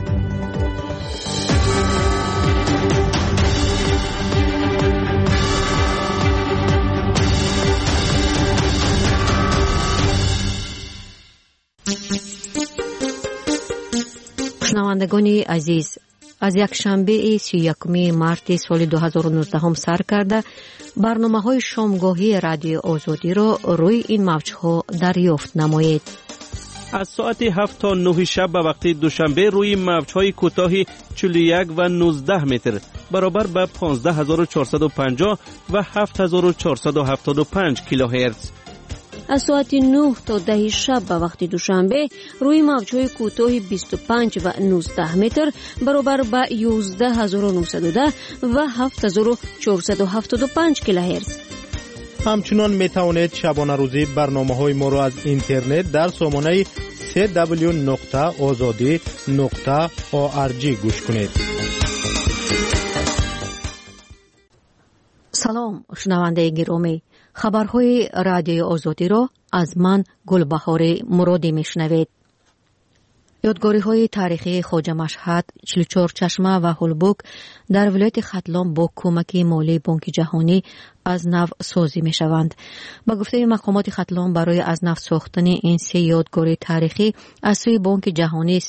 شنوندگان عزیز، از یک شنبه 31 مارت سال 2019 سر کرده برنامه‌های شامگاهی رادیو آزادی را روی این موج‌ها دریافت نمایید. از ساعت 7 تا 9 شب به وقت دوشنبه روی موج‌های کوتاه 41 و 19 متر برابر به 15450 و 7475 کیلوهرتز. از ساعت 9 تا 10 شب به وقت دوشنبه روی موج‌های کوتاه 25 و 19 متر برابر به 11910 و 7475 کیلوهرتز. همچنان می توانید شبانه روزی برنامه‌های ما را از اینترنت در سامانه www.azadi.org گوش کنید. سلام شنونده گرامی، خبرهای رادیو آزادی را از من گلبهار مرادی میشنوید. یادگاری‌های تاریخی خواجه مشهد، 44 چشمه و هولبوک در ولایت ختلان با کمک مالی بانک جهانی از نو سازی می‌شوند. با گفته مقامات ختلان برای از نو ساختن این سه یادگاری تاریخی از سوی بانک جهانی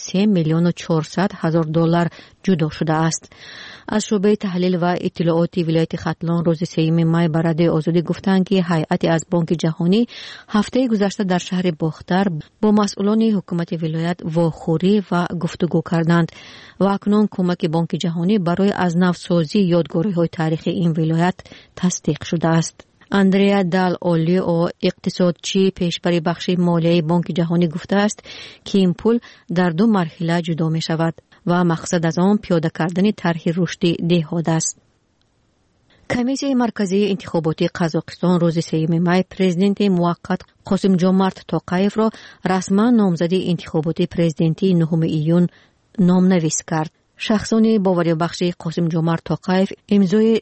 $3,400,000 جدا شده است. از شعبه تحلیل و اطلاعات ولایت ختلان روز 3 می به رادیو آزادی گفتند که هیئت از بانک جهانی هفته گذشته در شهر باختر با مسئولان حکومت ولایت واخوری و گفتگو کردند و اکنون کمک بانک جهانی برای از نو سازی یادگاری‌های تاریخی این ولایت تصدیق شده است. اندریا دال اولیو اقتصادچی پیشبری بخش مالی بانک جهانی گفته است که این پول در 2 مرحله جدا می شود و مقصد از آن پیاده کردن طرح رشد دهات است. کمیسیون مرکزی انتخاباتی قزاقستان روز 3 می پرزیدنت موقت قاسم جمارت توقایف را رسما نامزد انتخاباتی پرزیدنتی 9 ایون نامنویس کرد. شخصان باوری بخش قاسم جمارت توقایف امضای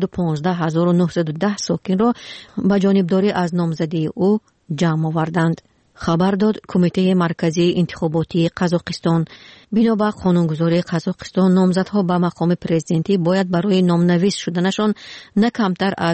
315,910 ساکن را به جانبداری از نامزدی او جمع آوردند. خبر داد کمیته مرکزی انتخاباتی قزاقستان. بنابر قانونگذاری قزاقستان نامزدها به مقام پرزیدنتی باید برای نامنویس شدنشان نه کمتر از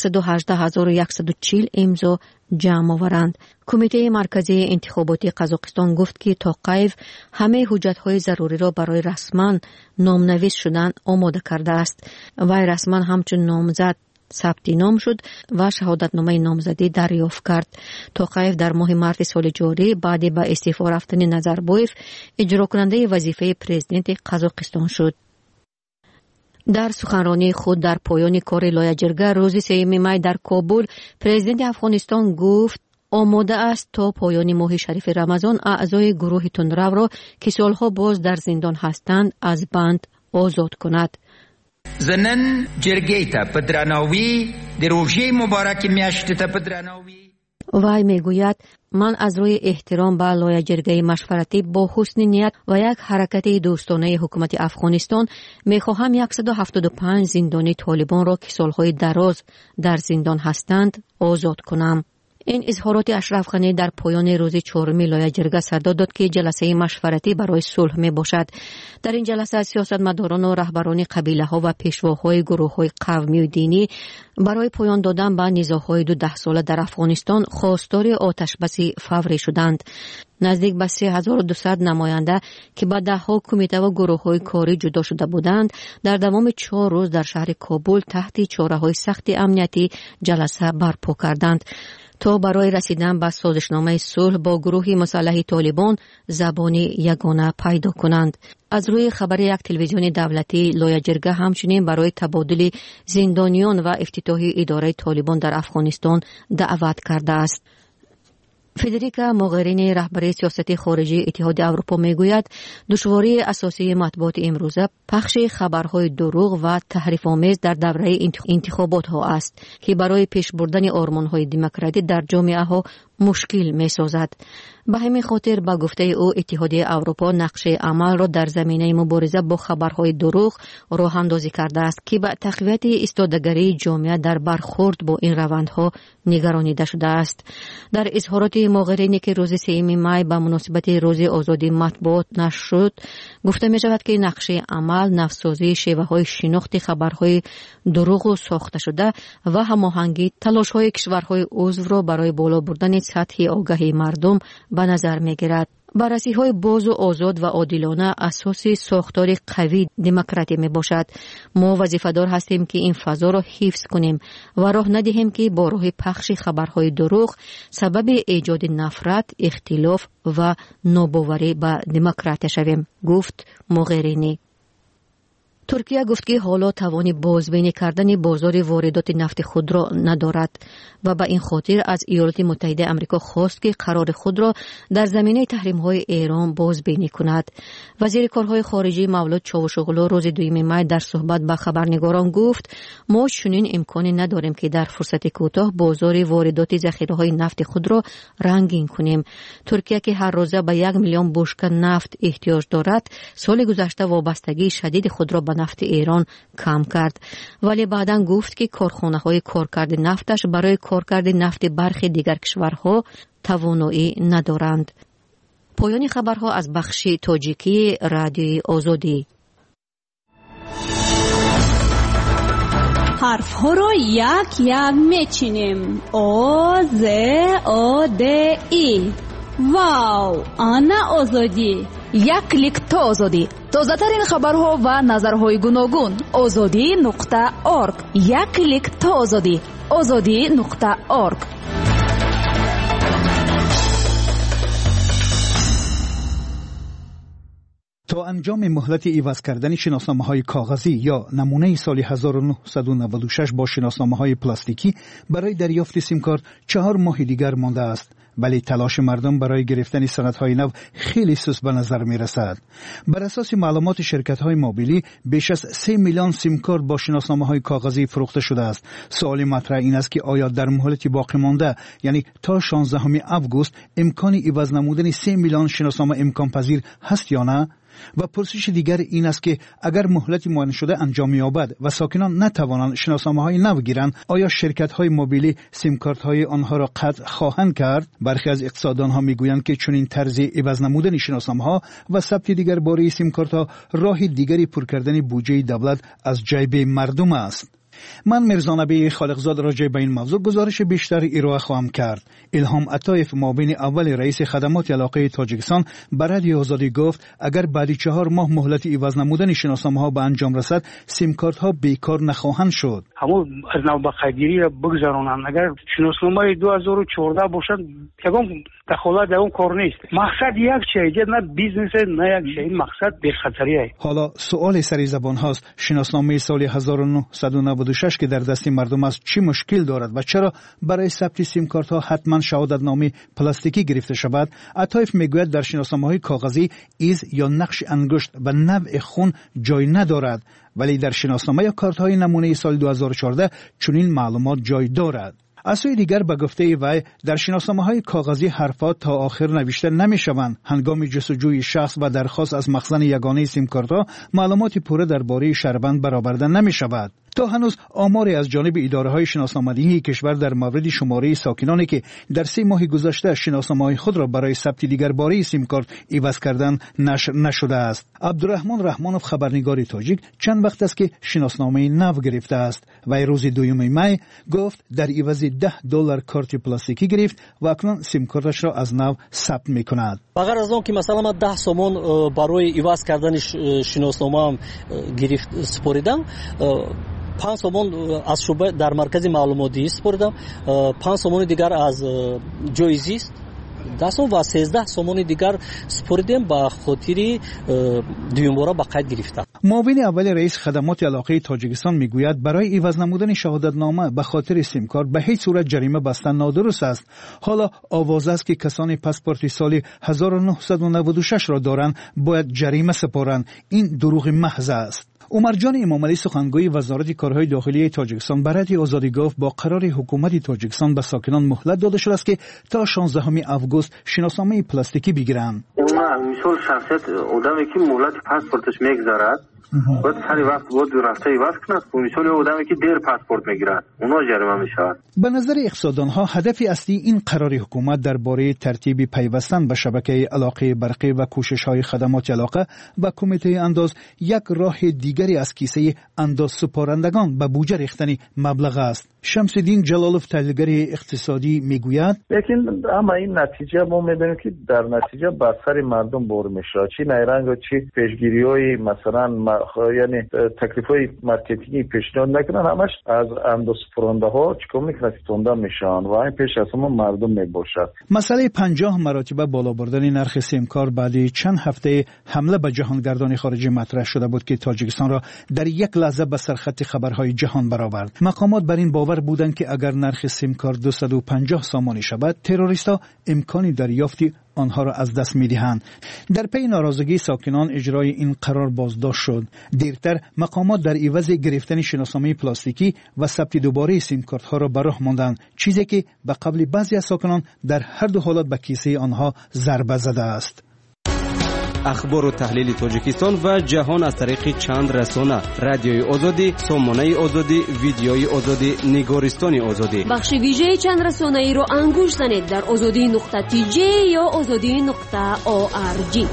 118,140 امضا جمع آورند. کمیته مرکزی انتخاباتی قزاقستان گفت که توقایف همه حجت‌های ضروری را برای رسما نامنویس شدن آماده کرده است. وی رسما همچون نامزد ثبت نام شد و شهادتنامه نامزدی دریافت کرد. توقایف در ماه مارس سال جاری بعد به استعفا رفتن نظربایف اجرا کننده وظیفه پرزیدنت قزاقستان شد. در سخنرانی خود در پایان کار لایحه جرگه روز 3 می در کابل پرزیدنت افغانستان گفت آماده است تا پایان ماه شریف رمضان اعضای گروه تندرو را که سالها باز در زندان هستند از بند آزاد کند. زنن جرگه تا پدراناوی در روژه مبارک میاشت تا پدراناوی. وای میگوید من از روی احترام به لایحه جرگه مشورتی با حسن نیت و یک حرکت دوستانه حکومت افغانستان میخواهم 175 زندانی طالبان را که سالهای دراز در زندان هستند آزاد کنم. این اظهارات اشرف غنی در پایان روز 4 لایحه جرگه صدا داد که جلسه مشورتی برای صلح می باشد. در این جلسه سیاستمداران و رهبران قبیله ها و پیشواهای گروه های قومی و دینی برای پایان دادن به نزاع‌های 12 ساله در افغانستان خواستار آتش‌بس فوری شدند. نزدیک به 3200 نماینده که به 10 کمیته و گروه‌های کاری جدا شده بودند در دوام 4 روز در شهر کابل تحت چاره‌های سخت امنیتی جلسه برپا کردند تا برای رسیدن به سازشنامه صلح با گروه مسلح طالبان زبانی یگانه پیدا کنند. از روی خبر یک تلویزیون دولتی لایحه جرگه همچنین برای تبادل زندانیان و افتتاح اداره طالبان در افغانستان دعوت کرده است. فدریکا موغرینی رهبر سیاست خارجی اتحاد اروپا میگوید دشواری اساسی مطبوعات امروزه پخش خبرهای دروغ و تحریف‌آمیز در دوره انتخابات ها است که برای پیش بردن آرمان‌های دموکراسی در جامعه ها مشکل می‌سازد. به همین خاطر با گفته او اتحاد اروپا نقشه عمل را در زمینه مبارزه با خبرهای دروغ راه اندازی کرده است که به تقویت ایستادگی جامعه در برخورد با این روندها نگرانیده شده است. در اظهارات موغرینی که روز 3 می به مناسبت روز آزادی مطبوعات نشر شد گفته می شود که نقشه عمل نوسازی شیوه‌های شناخت خبرهای دروغ و ساخته شده و هماهنگی تلاش‌های کشورهای عضو را برای بالا بردن سطح آگاهی مردم به نظر می گیرد. بررسی‌های باز و آزاد و عادلانه اساس ساختار قوی دموکراسی می باشد. ما وظیفه‌دار هستیم که این فضا را حفظ کنیم و راه ندهیم که با راه پخش خبرهای دروغ سبب ایجاد نفرت، اختلاف و ناباوری به دموکراسی شویم، گفت موغرینی. ترکیه گفت که حالا توان بازبینی کردن بازار واردات نفت خود را ندارد و به این خاطر از ایالات متحده آمریکا خواست که قرار خود را در زمینه تحریم‌های ایران بازبینی کند. وزیر کارهای خارجه مولود چاوشوغلو روز 2 می در صحبت با خبرنگاران گفت ما چنین امکانی نداریم که در فرصت کوتاه بازار واردات ذخیره‌های نفت خود را رنگین کنیم. ترکیه که هر روزه به 1 میلیون بشکه نفت احتیاج دارد، سال گذشته وابستگی شدید خود را به نفت ایران کم کرد، ولی بعداً گفت که کارخانه‌های کارکرد نفتش برای کارکرد نفت برخی دیگر کشورها توانایی ندارند. پایان خبرها از بخش تاجیکی رادیوی آزادی. حرف ها رو یک یک میچینیم. آ ز آ د ای. واو، آنا آزادی. یک کلیک تا آزادی. تازه ترین خبرها و نظرهای گوناگون. azadi.org. یک کلیک تا آزادی. azadi.org. تا انجام مهلت عوض کردن شناسنامه‌های کاغذی یا نمونه سال 1996 با شناسنامه‌های پلاستیکی برای دریافت سیم کارت 4 ماه دیگر مانده است. ولی تلاش مردم برای گرفتن سندهای نو خیلی سست به نظر می رسد. بر اساس معلومات شرکت‌های موبیلی بیش از 3 میلیون سیم کارت با شناسنامه‌های کاغذی فروخته شده است. سوال مطرح این است که آیا در مهلت باقی مانده یعنی تا 16 آگوست امکان عوض نمودن 3 میلیون شناسنامه امکان پذیر هست یا نه؟ و پرسش دیگر این است که اگر مهلت معین شده انجام یابد و ساکنان نتوانند شناسنامه‌های نو گیرند، آیا شرکت‌های موبیلی سیم کارت‌های آنها را قطع خواهند کرد؟ برخی از اقتصاددان‌ها می‌گویند که چنین طرز عوض نمودن شناسنامه‌ها و ثبت دیگر باره سیم کارت‌ها راه دیگری پر کردن بودجه دولت از جیب مردم است. من مرزا نبی خالقزاد راجع به این موضوع گزارش بیشتر ارائه خواهم کرد. الهام عطایف معاون اول رئیس خدمات علاقه تاجیکستان به رادیو آزادی گفت اگر بعد 4 ماه مهلت عوض نمودن شناسنامه‌ها به انجام رسد، سیم کارت ها بیکار نخواهند شد. همون از نو بقیگیری را بگذرانند. اگر شناسنامه 2014 باشد یگان دخالت در اون کار نیست. مقصد یک چیز، نه بیزنس نه یک چیز، مقصد بی خطری است. حالا سوال سری زبان هاست، شناسنامه سال 1996 96 که در دست مردم است چی مشکل دارد و چرا برای ثبت سیم کارت ها حتما شهادتنامه پلاستیکی گرفته شود؟ عطایف میگوید در شناسنامه‌های کاغذی ایز یا نقش انگشت و نوع خون جای ندارد، ولی در شناسنامه یا کارت های نمونه سال 2014 چنین معلومات جای دارد. از سوی دیگر به گفته وی در شناسنامه‌های کاغذی حرفات تا آخر نوشته نمی‌شوند. هنگام جستجوی شخص و درخواست از مخزن یگانه سیم کارت‌ها معلومات پوره درباره شهروند برآورده نمی‌شود. تا هنوز آماری از جانب اداره‌های شناسنامه‌دهی کشور در مورد شماره ساکنانی که در 3 ماه گذشته شناسنامه‌های خود را برای ثبت دیگرباره سیم کارت عوض کردن نشر نشده است. عبدالرحمن رحمانوف خبرنگار تاجیک چند وقت است که شناسنامه نو گرفته است. وی روز 2 می گفت در عوض $10 کارت پلاستیکی گرفت و اکنون سیم کارتش را از نو ثبت می‌کند. اگر از اون که مثلا من 10 سومون برای عوض کردن شناسنامه گرفت سپردم، 5 سومون از شعبه در مرکز معلوماتی سپردم، 5 سومون دیگر از جایزی است، 10 و 13 سومون دیگر سپردیم با خاطر دیومبارا با قید گرفتم. معاون اول رئیس خدمات علاقه تاجیکستان میگوید برای عوض نمودن شهادتنامه به خاطر سیم کارت به هیچ صورت جریمه بستن نادرست است. حالا آواز است که کسانی پاسپورت سال 1996 را دارند باید جریمه سپارند. این دروغ محض است. عمرجان امامعلی سخنگوی وزارت کارهای داخلی تاجیکستان به رادیو آزادی گفت با قرار حکومت تاجیکستان به ساکنان مهلت داده شده است که تا 16 آگوست شناسنامه پلاستیکی بگیرند. مثال شخصیت آدمی که مهلت پاسپورتش میگذارد باید هر وقت بود رفته عوض کند. مثال آدمی که دیر پاسپورت میگیرد اونا جریمه میشود. به نظر اقتصاددانها هدف اصلی این قرار حکومت درباره ترتیب پیوستن به شبکه علاقه برقی و کوشش‌های خدمات علاقه و کمیته انداز یک راه دیگری از کیسه انداز سپارندگان به بودجه ریختن مبلغ است. شمس‌الدین جلالوف تحلیلگر اقتصادی میگوید لیکن اما این نتیجه ما می‌بینیم که در نتیجه بر سر مردم بار میشه، چی نیرنگ و چی پیشگیری‌های مثلا یعنی تکلیف‌های مارکتینگی پیشنهاد نکنن، همش از انداز سپارنده‌ها چیکار میکنن تونده میشن و این پیش از همه مردم میباشد. مسئله 50 مراتب بالا بردن نرخ سیم کارت بعد چند هفته حمله به جهانگردان خارجی مطرح شده بود که تاجیکستان را در یک لحظه به سرخط خبرهای جهان برآورد. مقامات بر این باور بودند که اگر نرخ سیم کارت 250 سامانی شود تروریست‌ها امکانی دریافت آنها را از دست می‌دهند. در پی ناراضگی ساکنان اجرای این قرار بازداشت شد. دیرتر مقامات در عوض گرفتن شناسنامه پلاستیکی و ثبت دوباره سیم کارت ها را به راه ماندند، چیزی که به قبل بعضی از ساکنان در هر دو حالت به کیسه آنها ضربه زده است. اخبار و تحلیل تاجیکستان و جهان از طریق چند رسانه: رادیوی آزادی، سامانه آزادی، ویدیوی آزادی، نگارستان آزادی. بخش ویژه چند رسانه ای رو انگوش زنید در azadi.tj یا azadi.org.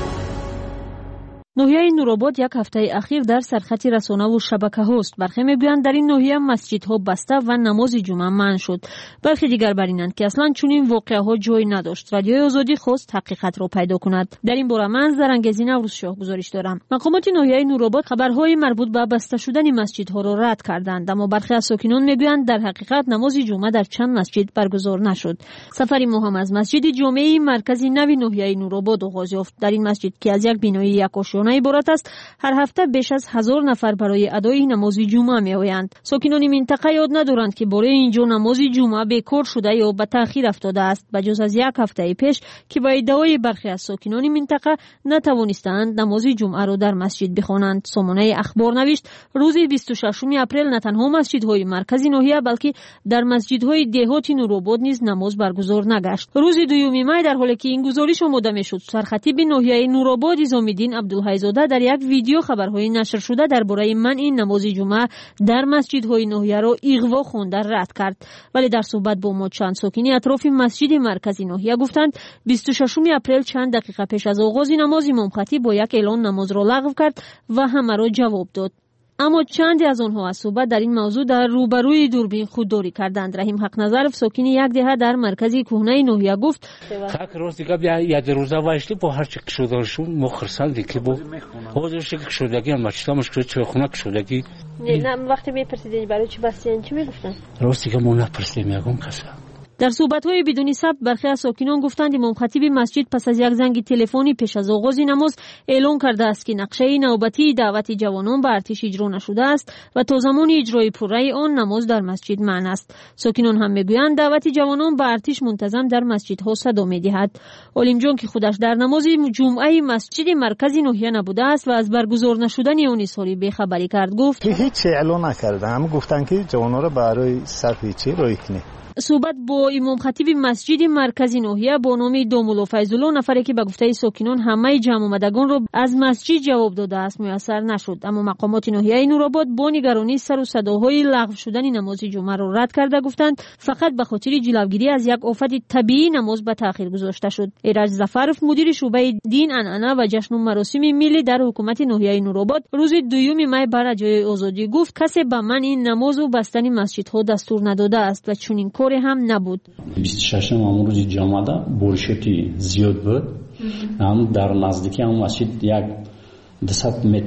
ناحیه نورآباد یک هفته اخیر در سرخط رسانه و شبکه هاست. برخی میگویند در این ناحیه مسجدها بسته و نماز جمعه منع شد. برخی دیگر برینند که اصلا چنین واقعه ها جای نداشت. رادیوی آزادی خواست حقیقت را پیدا کند. در این باره من زرنگزی نوروز شاه گزارش دارم. مقامات ناحیه نورآباد خبرهای مربوط به بسته شدن مسجدها را رد کردند، اما برخی از ساکنان میگویند در حقیقت نماز جمعه در چند مسجد برگزار نشد. سفری مهم از مسجد جامعه مرکزی نوی ناحیه نورآباد آغاز یافت. در این مسجد که از یک بینایی یک آشیانه عبارت است، هر هفته بیش از 1000 نفر برای ادای نماز جمعه میآیند. ساکنان منطقه یاد ندارند که برای اینجا نماز جمعه بیکار شده یا به تأخیر افتاده است، بجز از یک هفته پیش که با ادعای برخی از ساکنان منطقه نتوانستند نماز جمعه را در مسجد بخوانند. سامانه اخبار نوشت روز 26 اپریل نه تنها مسجدهای مرکزی ناحیه بلکه در مسجدهای دهات نورآباد نیز نماز برگزار نگشت. روز 2 می در حالی که این گزارش آماده میشد، سرخطیب ناحیه نورآباد نظامی‌الدین عبدالحی‌زاده در یک ویدیو خبرهای نشر شده درباره منع نماز جمعه در مسجدهای ناحیه را اغوا خوانده رد کرد. ولی در صحبت با ما چند ساکنی اطراف مسجد مرکزی ناحیه گفتند 26 اپریل چند دقیقه پیش از آغاز نماز امام خطیب با یک اعلان نماز را لغو کرد و همه را جواب داد. اما چندی از آنها از صحبت در این موضوع در روبروی دوربین خودداری کردند. رحیم حق نظرов ساکن یک دهه در مرکزی کهنه ناحیه گفت так роз دیگه бия ядероза вайшли бо ҳар чи кишодаршун мо хирсандем ки бо ҳозир ки кишодаги масҷидам мушкилот чойхона кишодаги نه وقتی میپرسیدین برای چی بستین چی میگفتن؟ рост دیگه мо напарсидем ягон каса در صحبت‌های بدون ثبت برخی از ساکنان گفتند امام خطیب مسجد پس از یک زنگ تلفنی پیش از آغاز نماز اعلام کرده است که نقشه نوبتی دعوت جوانان به ارتش اجرا نشده است و تا زمان اجرای پررأی آن نماز در مسجد منع است. ساکنان هم میگویند دعوت جوانان به ارتش منتظم در مسجدها صدا می‌دهد. علیم جان که خودش در نماز جمعه مسجد مرکزی ناحیه نبوده است و از برگزار نشدن آن اظهار بی‌خبری کرد، گفت هیچ اعلان نکردم، گفتن که جوانان رو برای صرف چی روی کنه. صحبت با امام خطیب مسجد مرکزی ناحیه با نام دومولا فیض‌الله، نفری که به گفته ساکنان همه جمع آمدگان را از مسجد جواب داده است، میسر نشد. اما مقامات ناحیه نورآباد با نگرانی سر و صداهای لغو شدن نماز جمعه را رد کرده گفتند فقط به خاطر جلوگیری از یک آفت طبیعی نماز به تأخیر گذاشته شد. ایرج ظفرов مدیر شعبه دین عنعنه و جشن و مراسم ملی در حکومت ناحیه نورآباد روز 2 می بر جای آزادی گفت کسی به من این نماز و بستن مسجدها دستور نداده است و چنین کاری هم نبود. 26 همون روز جمعه بورشتی زیاد بود. هم در نزدیکی هم مسجد یک 200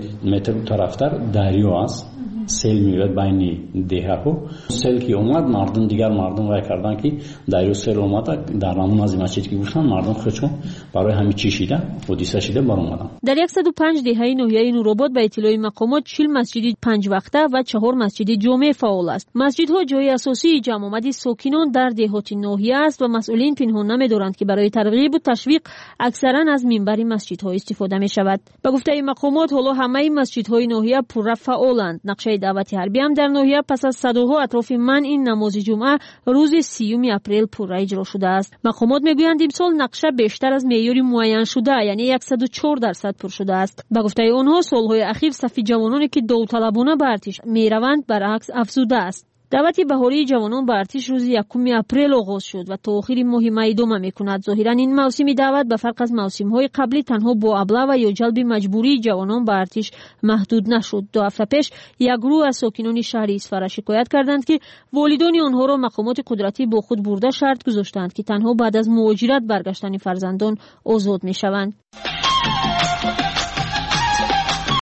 متر طرفتر دریا است. سیل میاد بین دهها. سیل که اومد مردم دیگر مردم وای کردن که دریا سیل اومد در نمون از مسجد که گفتن مردم خودشون برای همین چی شده حادثه شده بر اومدن. در 105 دهه ناحیه نورآباد به اطلاع مقامات 40 مسجد 5 وقته و 4 مسجد جمعه فعال است. مسجدها جای اساسی جمع آمد ساکنان در دهات ناحیه است و مسئولین پنهان نمی‌دارند که برای ترغیب و تشویق اکثرا از منبر مسجدها استفاده می‌شود. به گفته مقامات حالا همه مسجدهای ناحیه پر فعالند. نقشه دعوت حربی هم در ناحیه پس از صداها اطراف من این نماز جمعه روز 30 اپریل پررأی اجرا شده است. مقامات میگویند امسال نقشه بیشتر از معیار معین شده، یعنی 104% پر شده است. به گفته آنها سالهای اخیر صف جوانانی که داوطلبانه به ارتش میروند برعکس افزوده است. دعوت بهاری جوانان به ارتش روز 1 اپریل آغاز شد و تا آخر ماه می ادامه میکند. ظاهرا این موسم دعوت به فرق از موسم‌های قبلی تنها با ابله و یا جلب مجبوری جوانان به ارتش محدود نشد. 2 هفته پیش یک گروه از ساکنان شهر اصفهان شکایت کردند که والدان آنها را مقامات قدرتی با خود برده شرط گذاشتند که تنها بعد از مهاجرت برگشتن فرزندان آزاد میشوند.